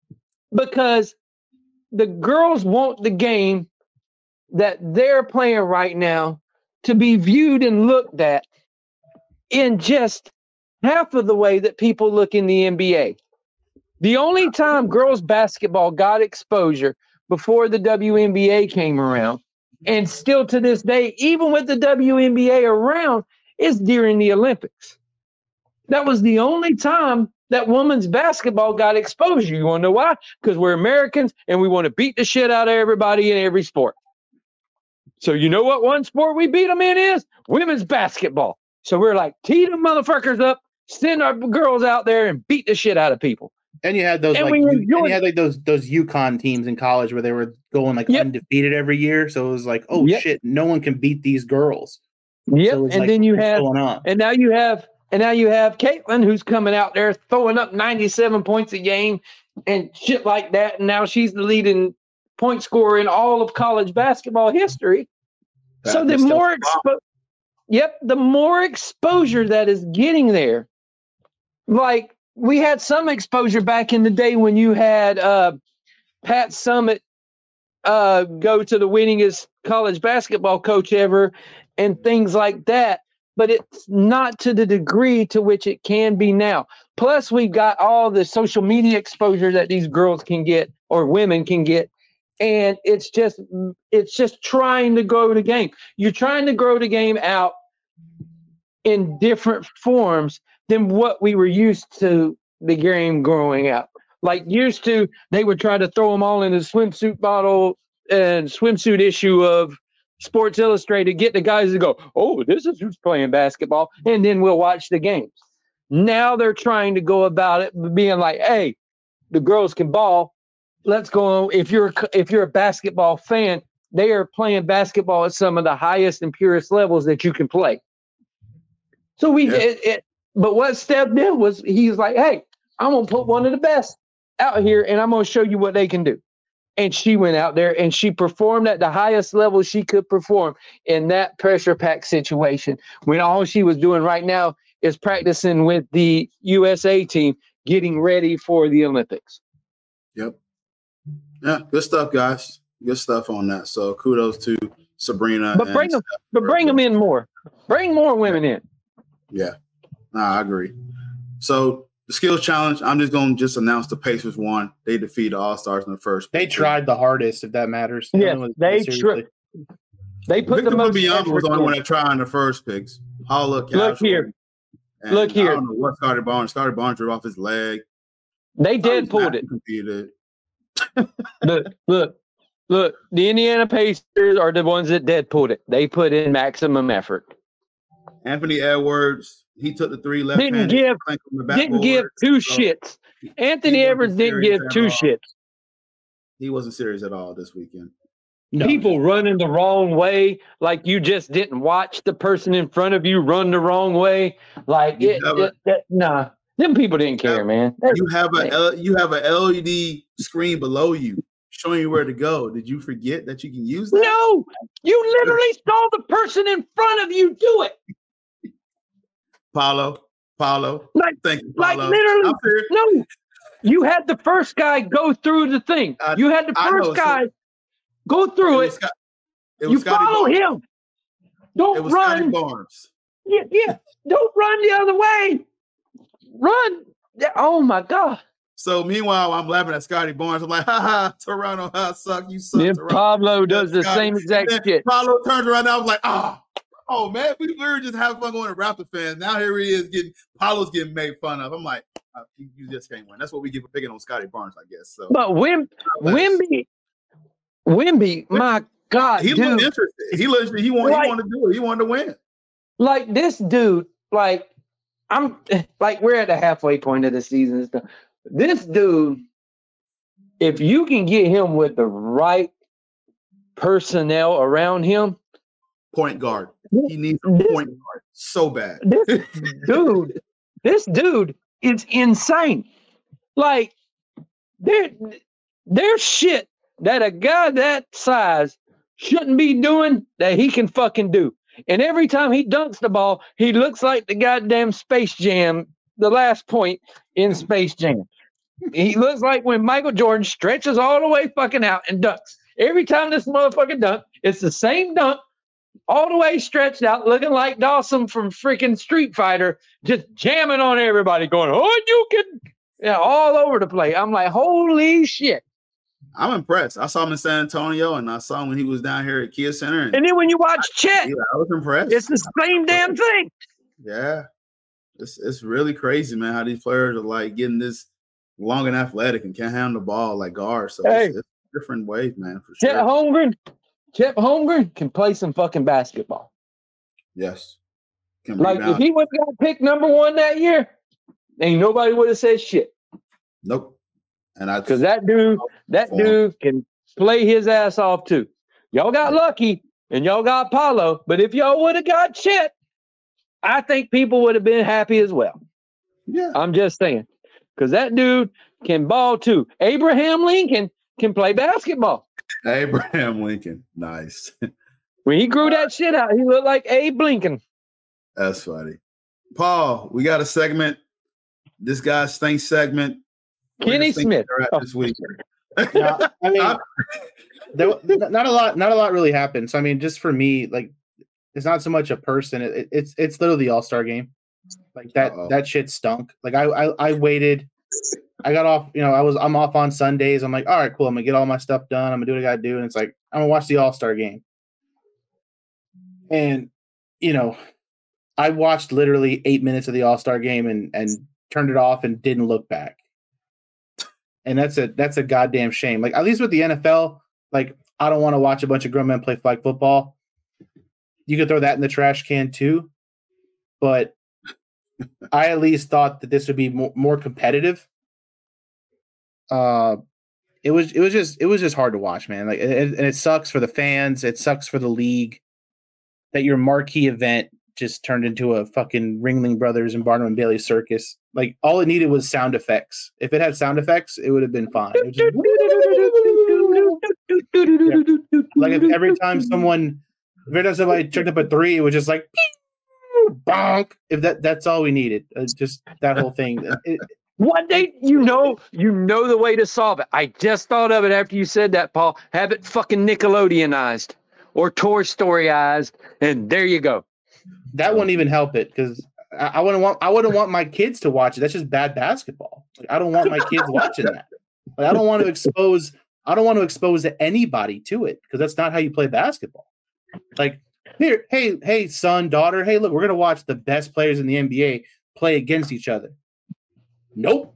Because the girls want the game that they're playing right now to be viewed and looked at in just half of the way that people look in the N B A. The only time girls basketball got exposure before the W N B A came around, and still to this day, even with the W N B A around, is during the Olympics. That was the only time that women's basketball got exposure. You want to know why? Because we're Americans and we want to beat the shit out of everybody in every sport. So you know what one sport we beat them in is? Women's basketball. So we're like, tee them motherfuckers up, send our girls out there and beat the shit out of people. And you had those And like we you, and enjoyed- you had like those those UConn teams in college where they were going like Yep. undefeated every year. So it was like, oh Yep. shit, no one can beat these girls. Yep. So it was and like, then you what's have going on? And now you have, and now you have Caitlin, who's coming out there throwing up ninety-seven points a game and shit like that. And now she's the leading point scorer in all of college basketball history. So the That's still more, fun. expo- yep, the more exposure that is getting there. Like we had some exposure back in the day when you had uh, Pat Summitt uh, go to the winningest college basketball coach ever and things like that. But it's not to the degree to which it can be now. Plus, we've got all the social media exposure that these girls can get or women can get. And it's just it's just trying to grow the game. You're trying to grow the game out in different forms than what we were used to the game growing up. Like used to, they would try to throw them all in the swimsuit bottle and swimsuit issue of Sports Illustrated, get the guys to go, oh, this is who's playing basketball, and then we'll watch the games. Now they're trying to go about it being like, hey, the girls can ball. Let's go. If you're if you're a basketball fan, they are playing basketball at some of the highest and purest levels that you can play. So we, Yeah. it, it, but what Steph did was he's like, hey, I'm gonna put one of the best out here, and I'm gonna show you what they can do. And she went out there and she performed at the highest level she could perform in that pressure pack situation. When all she was doing right now is practicing with the U S A team, getting ready for the Olympics. Yep. Yeah, good stuff, guys. Good stuff on that. So kudos to Sabrina. But and bring them, Steph but for- bring them in more. Bring more women in. Yeah, nah, I agree. So the skills challenge, I'm just going to just announce the Pacers won. They defeated the All-Stars in the first. They tried the hardest, if that matters. Yeah, No one was- they seriously. They put Victor the most Wembanyama was the only effort one in. that tried in the first picks. Holla, Look here. And Look here. I don't know what Scotty Barnes. Scotty Barnes drew off his leg. They dead pulled it. Competed. Look, look, look. The Indiana Pacers are the ones that dead pulled it. They put in maximum effort. Anthony Edwards, he took the three left Didn't give didn't give two shits. Anthony he wasn't Edwards didn't serious give at two all. shits. He wasn't serious at all this weekend. No. People running the wrong way, like you just didn't watch the person in front of you run the wrong way. Like You it, never- it, that, nah, them people didn't care, man. That- You have a L, you have a L E D screen below you showing you where to go. Did you forget that you can use that? No, you literally saw the person in front of you do it. Paulo, Paulo, like, thank you, like Paulo. literally. No, you had the first guy go through the thing. I, you had the first know, guy so go through it. it. it you Scotty follow Barnes. him. Don't it was run. Scotty Barnes. Yeah, yeah. Don't run the other way. Run. Oh my God. So meanwhile, I'm laughing at Scotty Barnes. I'm like, ha ha, Toronto, ha, suck, you suck. Then Toronto. Pablo does the Scotty. same exact and shit. Pablo turns around. I was like, ah, oh, oh man, we, we were just having fun going to Raptor fans. Now here he is getting Pablo's getting made fun of. I'm like, oh, you, you just can't win. That's what we get for picking on Scotty Barnes, I guess. So, but Wim, Wimby, Wimby, my God, he dude. looked interested. He looked, he wanted, like, he wanted to do it. He wanted to win. Like this dude, like I'm, like we're at the halfway point of the season and stuff. This dude, if you can get him with the right personnel around him, point guard. He needs a this, point guard so bad. This dude, this dude is insane. Like there, there's shit that a guy that size shouldn't be doing that he can fucking do. And every time he dunks the ball, he looks like the goddamn Space Jam, the last point in Space Jam. He looks like when Michael Jordan stretches all the way fucking out and dunks. Every time this motherfucker dunk, it's the same dunk, all the way stretched out, looking like Dawson from freaking Street Fighter, just jamming on everybody, going, oh, you can, yeah, all over the place. I'm like, holy shit. I'm impressed. I saw him in San Antonio, and I saw him when he was down here at Kia Center. And, and then when you watch Chet, yeah, I was impressed. It's the same damn thing. Yeah. It's it's really crazy, man, how these players are like getting this long and athletic and can't handle the ball like guards. So hey, it's, it's different ways, man, for Chet sure. Holmgren, Chet Holmgren can play some fucking basketball. Yes. Can like if he would have got picked number one that year, ain't nobody would have said shit. Nope. And I because that dude, that dude can play his ass off too. Y'all got lucky and y'all got Paulo, but if y'all would have got Chet, I think people would have been happy as well. Yeah. I'm just saying. Because that dude can ball too. Abraham Lincoln can play basketball. Abraham Lincoln. Nice. When he grew that shit out, he looked like Abe Lincoln. That's funny. Paul, we got a segment. This guy stinks segment. Kenny Smith. Oh. This week. Yeah, I mean, there, not a lot. Not a lot really happened. So I mean, just for me, like, it's not so much a person. It, it's it's literally the All-Star game. Like that Uh-oh. that shit stunk. Like I, I I waited. I got off. You know, I was I'm off on Sundays. I'm like, all right, cool. I'm gonna get all my stuff done. I'm gonna do what I gotta do. And it's like I'm gonna watch the All-Star game. And you know, I watched literally eight minutes of the All-Star game and and turned it off and didn't look back. And that's a that's a goddamn shame. Like at least with the N F L, like I don't want to watch a bunch of grown men play flag football. You could throw that in the trash can too, but I at least thought that this would be more, more competitive. Uh, it was it was just it was just hard to watch, man. Like, it, and it sucks for the fans. It sucks for the league that your marquee event just turned into a fucking Ringling Brothers and Barnum and Bailey circus. Like all it needed was sound effects. If it had sound effects, it would have been fine. It just, yeah. Like if every time someone, every time somebody checked up a three, it was just like bonk. If that that's all we needed, uh, just that whole thing. It, One day, you know, you know the way to solve it. I just thought of it after you said that, Paul. Have it fucking Nickelodeonized or Toy Storyized, and there you go. That wouldn't even help it because I, I wouldn't want I wouldn't want my kids to watch it. That's just bad basketball. Like, I don't want my kids watching that. Like, I don't want to expose I don't want to expose anybody to it because that's not how you play basketball. Like here, hey, hey, son, daughter, hey, look, we're gonna watch the best players in the N B A play against each other. Nope.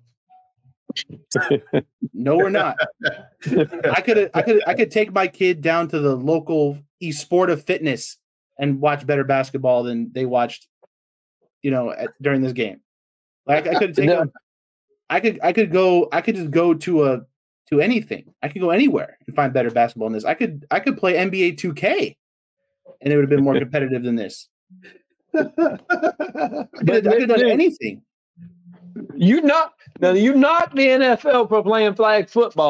No, we're not. I could I could I could take my kid down to the local eSport of Fitness and watch better basketball than they watched, you know, at, during this game. Like I could take no. them, I could I could go I could just go to a to anything. I could go anywhere and find better basketball than this. I could I could play N B A two K and it would have been more competitive than this. I could, I could have done anything. You knock now you knock the N F L for playing flag football.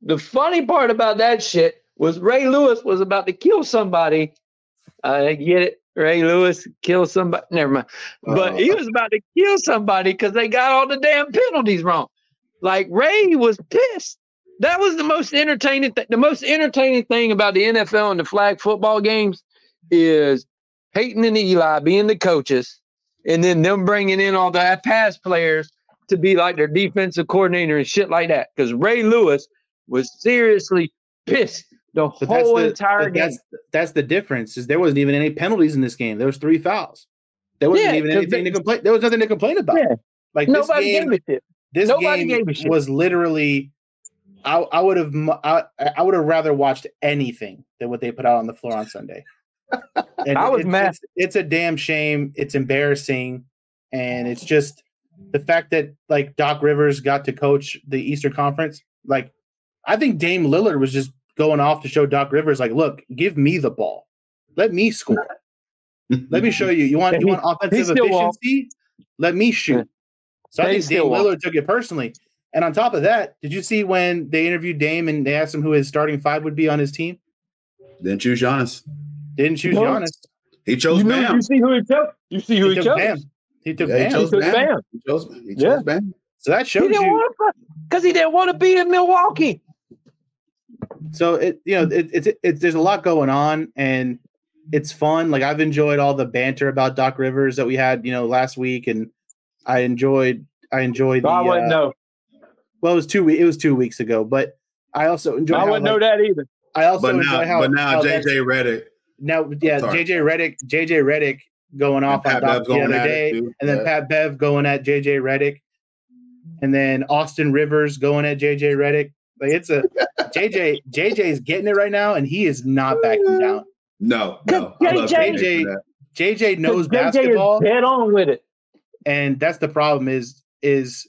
the funny part about that shit was Ray Lewis was about to kill somebody. I get it. Ray Lewis killed somebody. Never mind. But uh, he was about to kill somebody because they got all the damn penalties wrong. Like Ray was pissed. That was the most entertaining thing. The most entertaining thing about the N F L and the flag football games is Peyton and Eli being the coaches, and then them bringing in all the past players to be like their defensive coordinator and shit like that. Because Ray Lewis was seriously pissed the but whole the, entire game. That's, that's the difference. Is there wasn't even any penalties in this game. There was three fouls. There wasn't yeah, even anything they, to complain. There was nothing to complain about. Yeah. Like nobody this game, gave a shit. This nobody game gave a shit. was literally. I, I would have. I, I would have rather watched anything than what they put out on the floor on Sunday. And I was it, mad. It's, it's a damn shame. It's embarrassing, and it's just the fact that like Doc Rivers got to coach the Eastern Conference. Like, I think Dame Lillard was just going off to show Doc Rivers, like, look, give me the ball, let me score, let me show you. You want you want offensive efficiency? Let me shoot. So I think Dame Lillard took it personally. And on top of that, did you see when they interviewed Dame and they asked him who his starting five would be on his team? Didn't choose Giannis. Didn't choose no. Giannis. He chose you Bam. Know, you see who he chose? You see who he, he chose? Bam. He took yeah, Bam. He chose he Bam. Bam. He chose, he chose yeah. Bam. So that shows you because he didn't want to be in Milwaukee. So it, you know, it, it's it, there's a lot going on, and it's fun. Like I've enjoyed all the banter about Doc Rivers that we had, you know, last week, and I enjoyed I enjoyed. The, I wouldn't uh, know. Well, it was two it was two weeks ago, but I also enjoyed. I wouldn't how, know that either. I also but enjoy now, how. But now how J J Redick. Now, yeah, J J Redick, J J Redick going off on Doc the other day, and then yeah. Pat Bev going at J J Redick, and then Austin Rivers going at J J Redick. Like it's a J J J J's getting it right now, and he is not backing down. No, no. J J J J, J J knows J J basketball. Is dead on with it, and that's the problem. Is is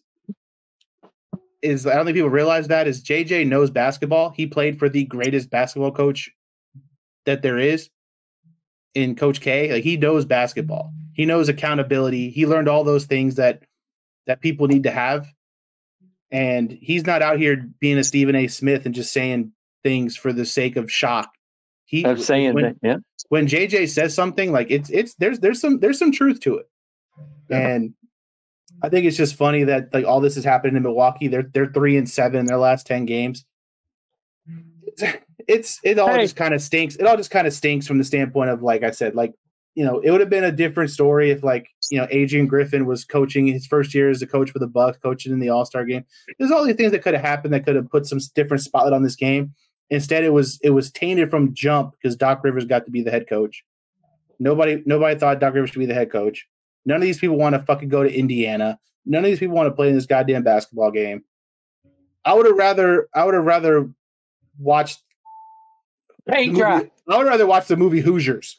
is I don't think people realize that is J J knows basketball. He played for the greatest basketball coach that there is in Coach K. Like he knows basketball. He knows accountability. He learned all those things that that people need to have. And he's not out here being a Stephen A. Smith and just saying things for the sake of shock. He I'm saying when, that, yeah. When J J says something, like it's it's there's there's some there's some truth to it. Yeah. And I think it's just funny that like all this is happening in Milwaukee. They're they're three and seven in their last ten games. It's, it's it all hey. just kind of stinks. It all just kind of stinks from the standpoint of, like I said, like, you know, it would have been a different story if, like, you know, Adrian Griffin was coaching his first year as a coach for the Bucks, coaching in the All-Star game. There's all these things that could have happened that could have put some different spotlight on this game. Instead, it was it was tainted from jump because Doc Rivers got to be the head coach. Nobody nobody thought Doc Rivers should be the head coach. None of these people want to fucking go to Indiana. None of these people want to play in this goddamn basketball game. I would have rather I would have rather watched Paint dry. I would rather watch the movie Hoosiers.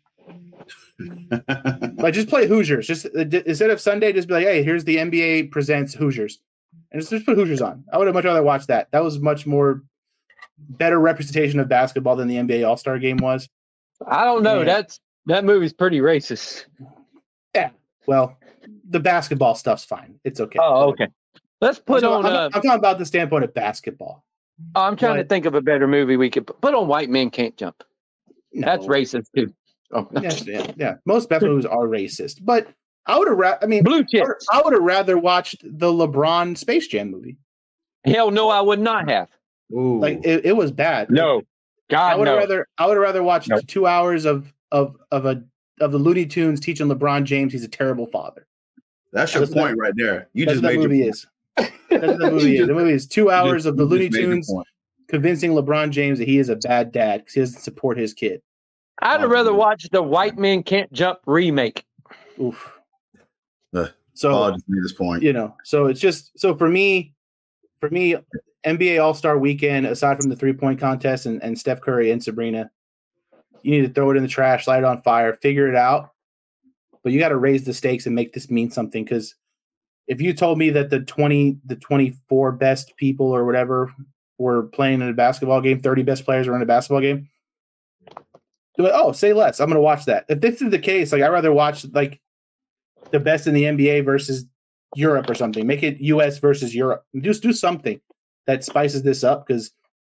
Like, just play Hoosiers. Just uh, d- instead of Sunday, just be like, hey, here's the N B A presents Hoosiers, and just, just put Hoosiers on. I would have much rather watched that. That was much more better representation of basketball than the N B A All-Star Game was. I don't know. And, That's that movie's pretty racist. Yeah. Well, the basketball stuff's fine. It's okay. Oh, okay. Let's put I'm on. Talking, uh, I'm, I'm talking about the standpoint of basketball. Oh, I'm trying but, to think of a better movie we could put, put on. White Men Can't Jump. No. That's racist too. Oh. Yes, yeah, yeah. Most basketball movies are racist, but I would have. Ra- I mean, Blue Chips. I would have rather watched the LeBron Space Jam movie. Hell no, I would not have. Ooh. Like it, it was bad. No, God, I would have no. rather. I would have rather watched no. two hours of of of a of the Looney Tunes teaching LeBron James he's a terrible father. That's your that's point that, right there. You just made your movie point. is. That's what the movie is. The movie is two hours just, of the Looney Tunes convincing LeBron James that he is a bad dad because he doesn't support his kid. I'd oh, rather man. watch the White Men Can't Jump remake. Oof. Uh, so I'll just made this point. You know, so it's just so for me, for me, N B A All-Star Weekend, aside from the three-point contest and, and Steph Curry and Sabrina, you need to throw it in the trash, light it on fire, figure it out. But you got to raise the stakes and make this mean something. Because if you told me that the twenty, the twenty-four best people or whatever were playing in a basketball game, thirty best players were in a basketball game, like, oh, say less. I'm going to watch that. If this is the case, like I'd rather watch like the best in the N B A versus Europe or something. Make it U S versus Europe. Just do something that spices this up because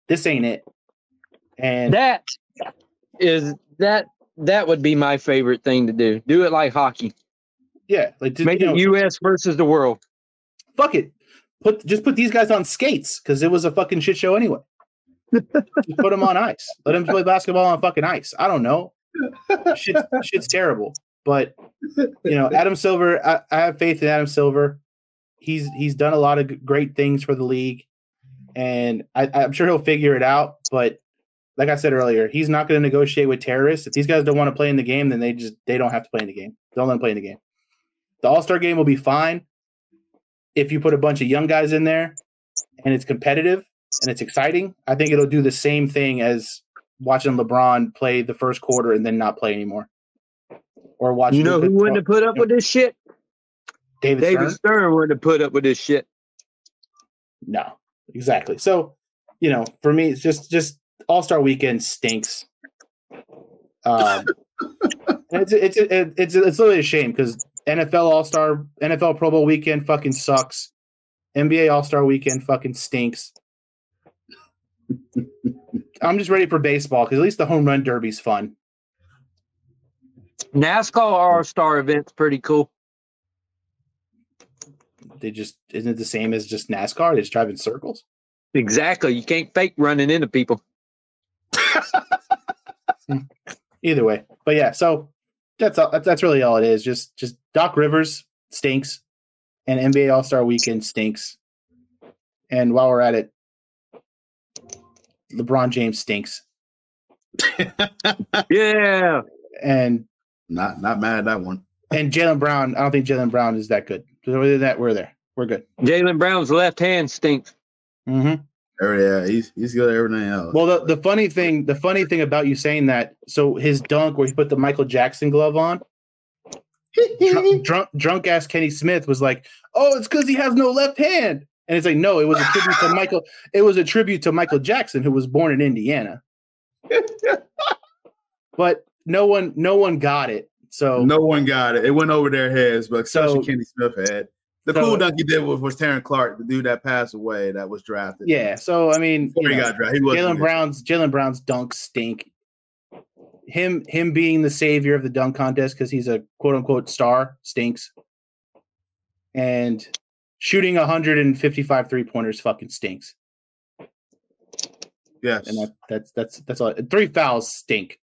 this ain't it. And that is that that would be my favorite thing to do. Do it like hockey. Yeah, like just, make you know, it U S versus the world. Fuck it. Put just put these guys on skates because it was a fucking shit show anyway. Just put them on ice. Let them play basketball on fucking ice. I don't know. Shit's, shit's terrible. But you know, Adam Silver. I, I have faith in Adam Silver. He's he's done a lot of great things for the league, and I, I'm sure he'll figure it out. But like I said earlier, he's not going to negotiate with terrorists. If these guys don't want to play in the game, then they just they don't have to play in the game. Don't let them play in the game. The All-Star game will be fine if you put a bunch of young guys in there and it's competitive and it's exciting. I think it'll do the same thing as watching LeBron play the first quarter and then not play anymore. Or watch. You know who wouldn't have put up with this shit? David, David Stern? Stern wouldn't have put up with this shit. No, exactly. So, you know, for me, it's just just All-Star Weekend stinks. Um, it's it's it's it's it's literally a shame because N F L All-Star, N F L Pro Bowl weekend fucking sucks. N B A All-Star weekend fucking stinks. I'm just ready for baseball because at least the home run derby's fun. NASCAR All-Star event's pretty cool. They just isn't it the same as just NASCAR? They just drive in circles. Exactly. You can't fake running into people. Either way, but yeah. So that's all, that's really all it is. Just just Doc Rivers stinks, and N B A All-Star Weekend stinks. And while we're at it, LeBron James stinks. Yeah, and not not mad at that one. And Jaylen Brown, I don't think Jaylen Brown is that good. So other than that, we're there. We're good. Jaylen Brown's left hand stinks. Mm-hmm. Yeah, he's he's good at everything else. Well, the, the funny thing, the funny thing about you saying that, so his dunk where he put the Michael Jackson glove on, drunk, drunk drunk ass Kenny Smith was like, "Oh, it's because he has no left hand," and it's like, no, it was a tribute to Michael. It was a tribute to Michael Jackson, who was born in Indiana. But no one, no one got it. So no one got it. It went over their heads, but especially so, Kenny Smith had. The so, cool dunk he did was, was Terrence Clark, the dude that passed away that was drafted. Yeah, so I mean, before he know, got drafted, Jaylen Brown's Jaylen Brown's dunks stink. Him him being the savior of the dunk contest because he's a quote unquote star stinks. And shooting one hundred fifty-five three pointers fucking stinks. Yes, and that, that's that's that's all. Three fouls stink.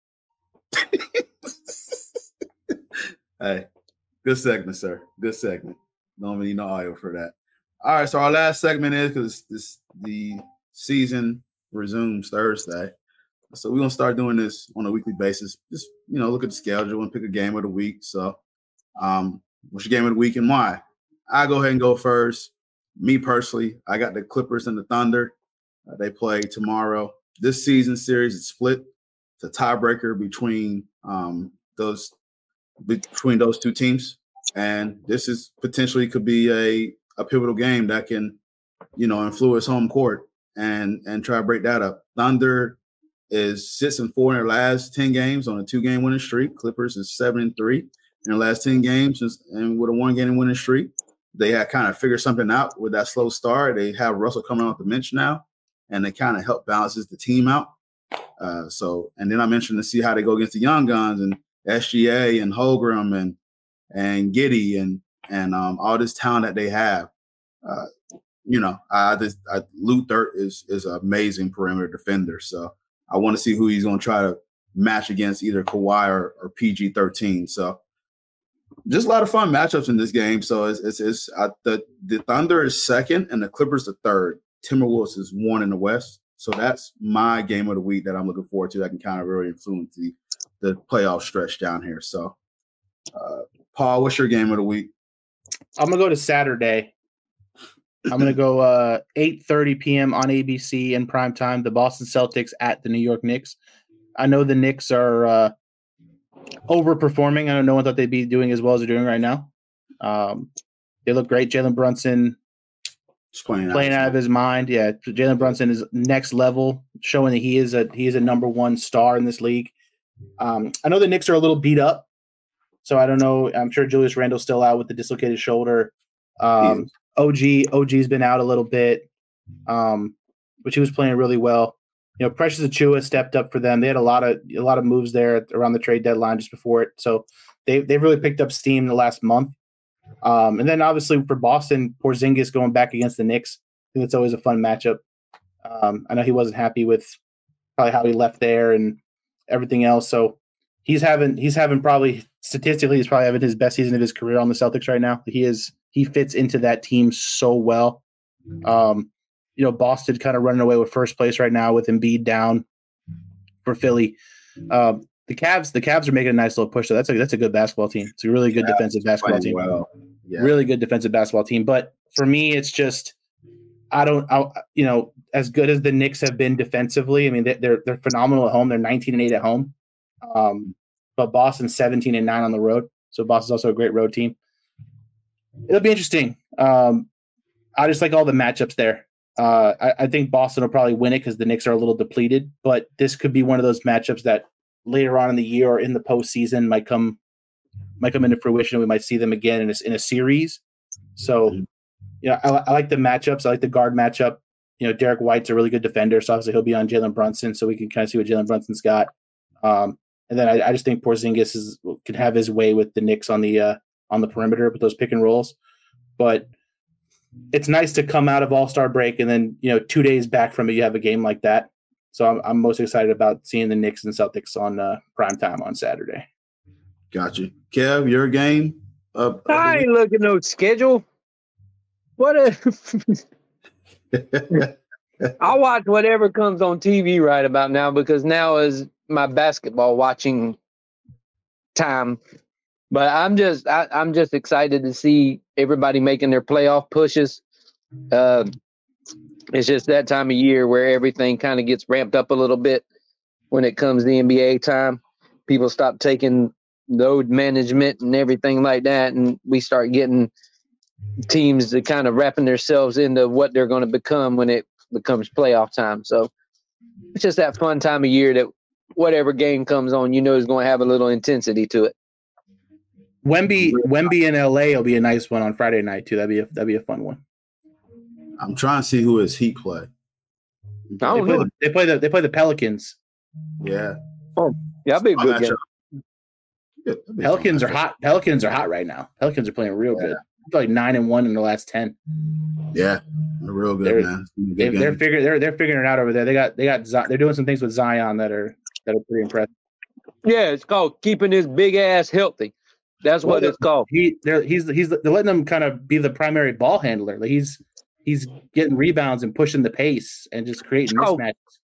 Hey, good segment, sir. Good segment. Don't need no audio for that. All right, so our last segment is because this the season resumes Thursday, so we're gonna start doing this on a weekly basis. Just you know, look at the schedule and pick a game of the week. So, um, what's your game of the week and why? I go ahead and go first. Me personally, I got the Clippers and the Thunder. Uh, they play tomorrow. This season series is split. It's a tiebreaker between um, those between those two teams. And this is potentially could be a, a pivotal game that can, you know, influence home court and and try to break that up. Thunder is six and four in their last ten games on a two game winning streak. Clippers is seven and three in their last ten games and with a one game winning streak. They had kind of figured something out with that slow start. They have Russell coming off the bench now, and they kind of help balances the team out. Uh, so, and then I mentioned to see how they go against the young guns and S G A and Holmgren and and Giddy and and um, all this talent that they have. Uh, you know, I just I, Luther is is an amazing perimeter defender. So I want to see who he's going to try to match against either Kawhi or, or P G thirteen. So just a lot of fun matchups in this game. So it's it's, it's uh, the the Thunder is second and the Clippers are third. Timberwolves is one in the West. So that's my game of the week that I'm looking forward to. That can kind of really influence the the playoff stretch down here. So. Uh, Paul, what's your game of the week? I'm going to go to Saturday. I'm going to go uh, eight thirty p.m. on A B C in prime time, the Boston Celtics at the New York Knicks. I know the Knicks are uh, overperforming. I don't know what they'd be doing as well as they're doing right now. Um, they look great. Jalen Brunson playing, playing out, out of his mind. Yeah, Jalen Brunson is next level, showing that he is a he is a number one star in this league. Um, I know the Knicks are a little beat up. So I don't know. I'm sure Julius Randle's still out with the dislocated shoulder. Um, O G O G's been out a little bit, um, but he was playing really well. you know, Precious Achiuwa stepped up for them. They had a lot of a lot of moves there around the trade deadline just before it. So they they've really picked up steam in the last month. Um, and then obviously for Boston, Porzingis going back against the Knicks. I think it's always a fun matchup. Um, I know he wasn't happy with probably how he left there and everything else. So he's having he's having probably statistically he's probably having his best season of his career on the Celtics right now. He is he fits into that team so well. Um, you know, Boston kind of running away with first place right now with Embiid down for Philly. Um, the Cavs, the Cavs are making a nice little push. So that's a that's a good basketball team. It's a really good yeah, defensive basketball team. Well. Yeah. Really good defensive basketball team. But for me, it's just I don't, I, you know, as good as the Knicks have been defensively. I mean, they're they're phenomenal at home. They're nineteen and eight at home. Um, but Boston's seventeen and nine on the road. So Boston's also a great road team. It'll be interesting. Um, I just like all the matchups there. Uh, I, I think Boston will probably win it because the Knicks are a little depleted. But this could be one of those matchups that later on in the year or in the postseason might come might come into fruition. And we might see them again in a, in a series. So, you know, I, I like the matchups. I like the guard matchup. You know, Derek White's a really good defender, so obviously he'll be on Jalen Brunson, so we can kind of see what Jalen Brunson's got. Um, and then I, I just think Porzingis is, can have his way with the Knicks on the uh, on the perimeter with those pick and rolls. But it's nice to come out of All-Star break and then, you know, two days back from it, you have a game like that. So I'm, I'm most excited about seeing the Knicks and Celtics on uh, prime time on Saturday. Gotcha. Kev, your game? Uh, I ain't looking at no schedule. What a I'll watch whatever comes on T V right about now because now is my basketball watching time. But I'm just I, I'm just excited to see everybody making their playoff pushes. Uh, it's just that time of year where everything kind of gets ramped up a little bit when it comes to N B A time. People stop taking load management and everything like that, and we start getting teams to kind of wrapping themselves into what they're going to become when it becomes playoff time. So it's just that fun time of year that whatever game comes on, you know, is going to have a little intensity to it. Wemby, Wemby in L A will be a nice one on Friday night too. That'd be a that'd be a fun one. I'm trying to see who his Heat play. They play, the, they play the they play the Pelicans. Yeah. Oh, yeah, that'd be a good game. Yeah, Pelicans are hot. Pelicans are hot right now. Pelicans are playing real yeah. good. They're like nine and one in the last ten. Yeah, they're real good, they're, man. Good they, they're figuring they're they're figuring it out over there. They got they got they're doing some things with Zion that are that are pretty impressive. Yeah, it's called keeping his big ass healthy. That's what well, it's called. He they're he's he's they're letting him kind of be the primary ball handler. Like he's he's getting rebounds and pushing the pace and just creating oh, mismatches.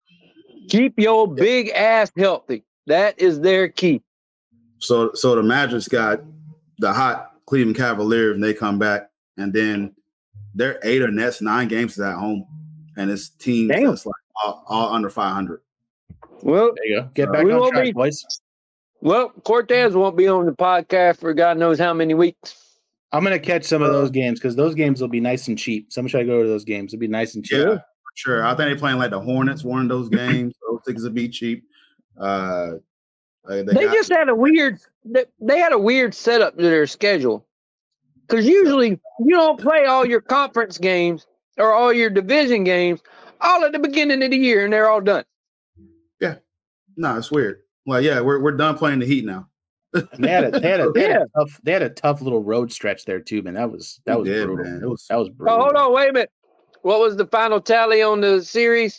Keep your big ass healthy. That is their key. So so the Magic's got the hot Cleveland Cavaliers and they come back, and then they're eight or next nine games at home, and it's teams Damn. that's like all, all under five hundred. Well, there you go. Get back uh, on track, be, boys. Well, Cortez won't be on the podcast for God knows how many weeks. I'm gonna catch some of those games because those games will be nice and cheap. So I'm gonna go to those games. It'll be nice and cheap. Yeah, sure. I think they're playing like the Hornets. One of those games. Those tickets will be cheap. Uh, they, they just had a weird. They, they had a weird setup to their schedule. Because usually you don't play all your conference games or all your division games all at the beginning of the year, and they're all done. Yeah, no, it's weird. Well, yeah, we're we're done playing the Heat now. they had a they had a, they, had a tough, they had a tough little road stretch there too, man. That was that was yeah, brutal. Man. It was that was brutal. Oh, hold on, wait a minute. What was the final tally on the series?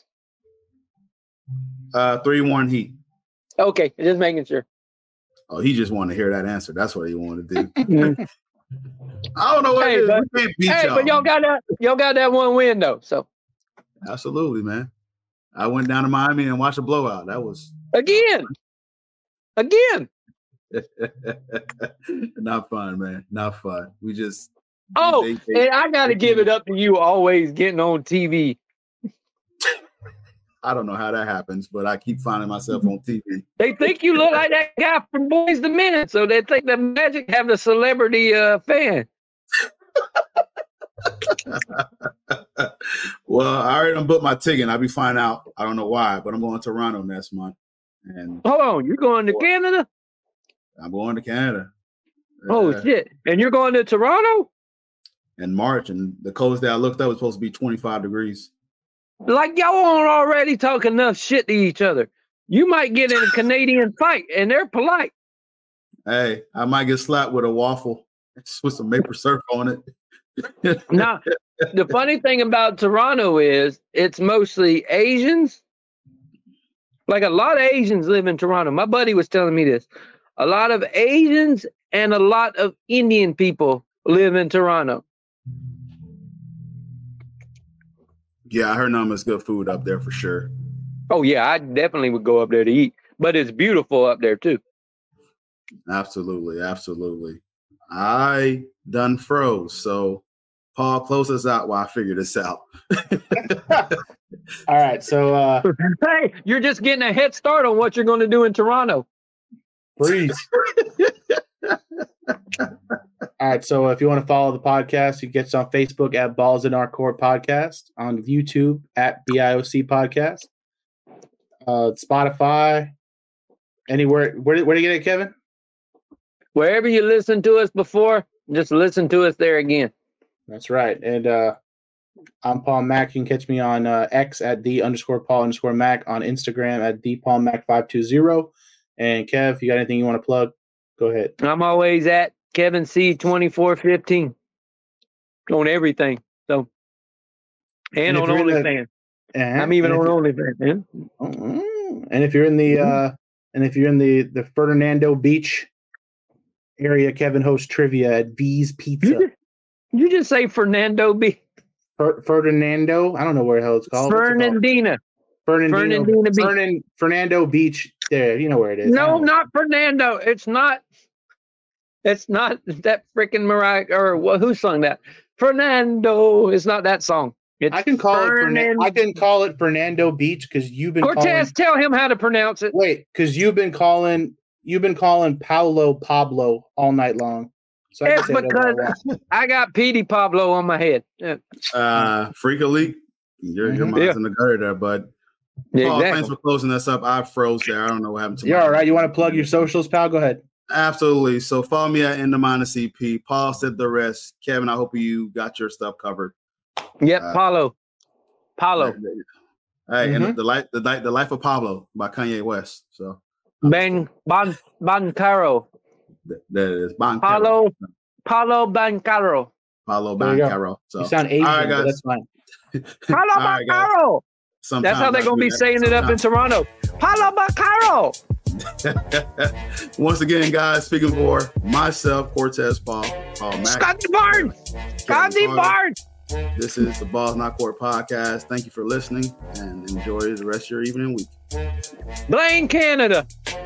Uh, three one Heat. Okay, just making sure. Oh, he just wanted to hear that answer. That's what he wanted to do. I don't know what hey, it is. But, we can't beat hey, y'all. but y'all got that. Y'all got that one win though. So absolutely, man. I went down to Miami and watched a blowout. That was again, again. Not fun, man. Not fun. We just. Oh, they, they, and I got to give it up to you. Always getting on T V. I don't know how that happens, but I keep finding myself on T V. They think you look like that guy from Boys the Men, so they think the Magic have the celebrity uh, fan. Well, I already done booked my ticket. I'll be flying out. I don't know why, but I'm going to Toronto next month. And hold on, you're going to boy, Canada? I'm going to Canada. Oh uh, shit! And you're going to Toronto? In March, and the coldest day I looked up was supposed to be twenty-five degrees. Like y'all aren't already talking enough shit to each other. You might get in a Canadian fight, and they're polite. Hey, I might get slapped with a waffle with some maple syrup on it. Now, the funny thing about Toronto is it's mostly Asians. Like a lot of Asians live in Toronto. My buddy was telling me this. A lot of Asians and a lot of Indian people live in Toronto. Yeah, I heard nothing is good food up there for sure. Oh, yeah, I definitely would go up there to eat. But it's beautiful up there, too. Absolutely, absolutely. I done froze. So, Paul, close us out while I figure this out. All right, so uh, hey, you're just getting a head start on what you're going to do in Toronto. breathe. All right, so if you want to follow the podcast, you can get us on Facebook at Balls in Our Court Podcast, on YouTube at B I O C Podcast, uh, Spotify, anywhere. Where, where do you get it, Kevin? Wherever you listened to us before, just listen to us there again. That's right. And uh, I'm Paul Mack. You can catch me on uh, X at the underscore Paul underscore Mac, on Instagram at the Paul Mac five two zero. And Kev, you got anything you want to plug? Go ahead. I'm always at Kevin C twenty-four fifteen on everything. So, and, and on OnlyFans. Uh-huh. I'm even on OnlyFans, man. Uh-huh. And if you're in the uh, and if you're in the the Fernando Beach area, Kevin hosts trivia at V's Pizza. You just, you just say Fernando B. Fer- Fernando, I don't know where the hell it's called. Fernandina. Fernandino, Fernandina Beach. Fernan, Fernando Beach. There, you know where it is. No, not Fernando. It's not. It's not that freaking Mariah or well, who sung that? Fernando. It's not that song. It's I can call Fernan- it. Fernan- I can call it Fernando Beach because you've been Cortez. calling, Tell him how to pronounce it. wait, because you've been calling. You've been calling Paulo Pablo all night long. So I can It's say whatever I because want. I got Petey Pablo on my head. Yeah, Uh, Freak Elite, your, your Mhm. mind's Yeah. in the gutter there, bud. yeah Paul, exactly. thanks for closing us up. I froze there. I don't know what happened to You're my- all right. You want to plug your socials, pal? Go ahead. Absolutely. So follow me at Endemina C P. Paul said the rest. Kevin, I hope you got your stuff covered. Yep, Uh, Paulo. Paulo. Hey, Mhm. and the life, the life, the life of Pablo by Kanye West. So Ben Ban Bancaro. th- that is Bancaro. Paulo Paulo Bancaro. Paulo There you go. Bancaro. So You sound Asian, all right, but guys. that's fine. Paulo All right, guys. Bancaro. Sometimes That's how they're I gonna do be that. saying it up in Sometimes. Toronto. Paulo Bancaro. Once again, guys, speaking for myself, Cortez Paul, Paul Mack, Scotty Barnes. Scotty Carter. Barnes. This is the Balls Not Court podcast. Thank you for listening and enjoy the rest of your evening week. Blaine, Canada.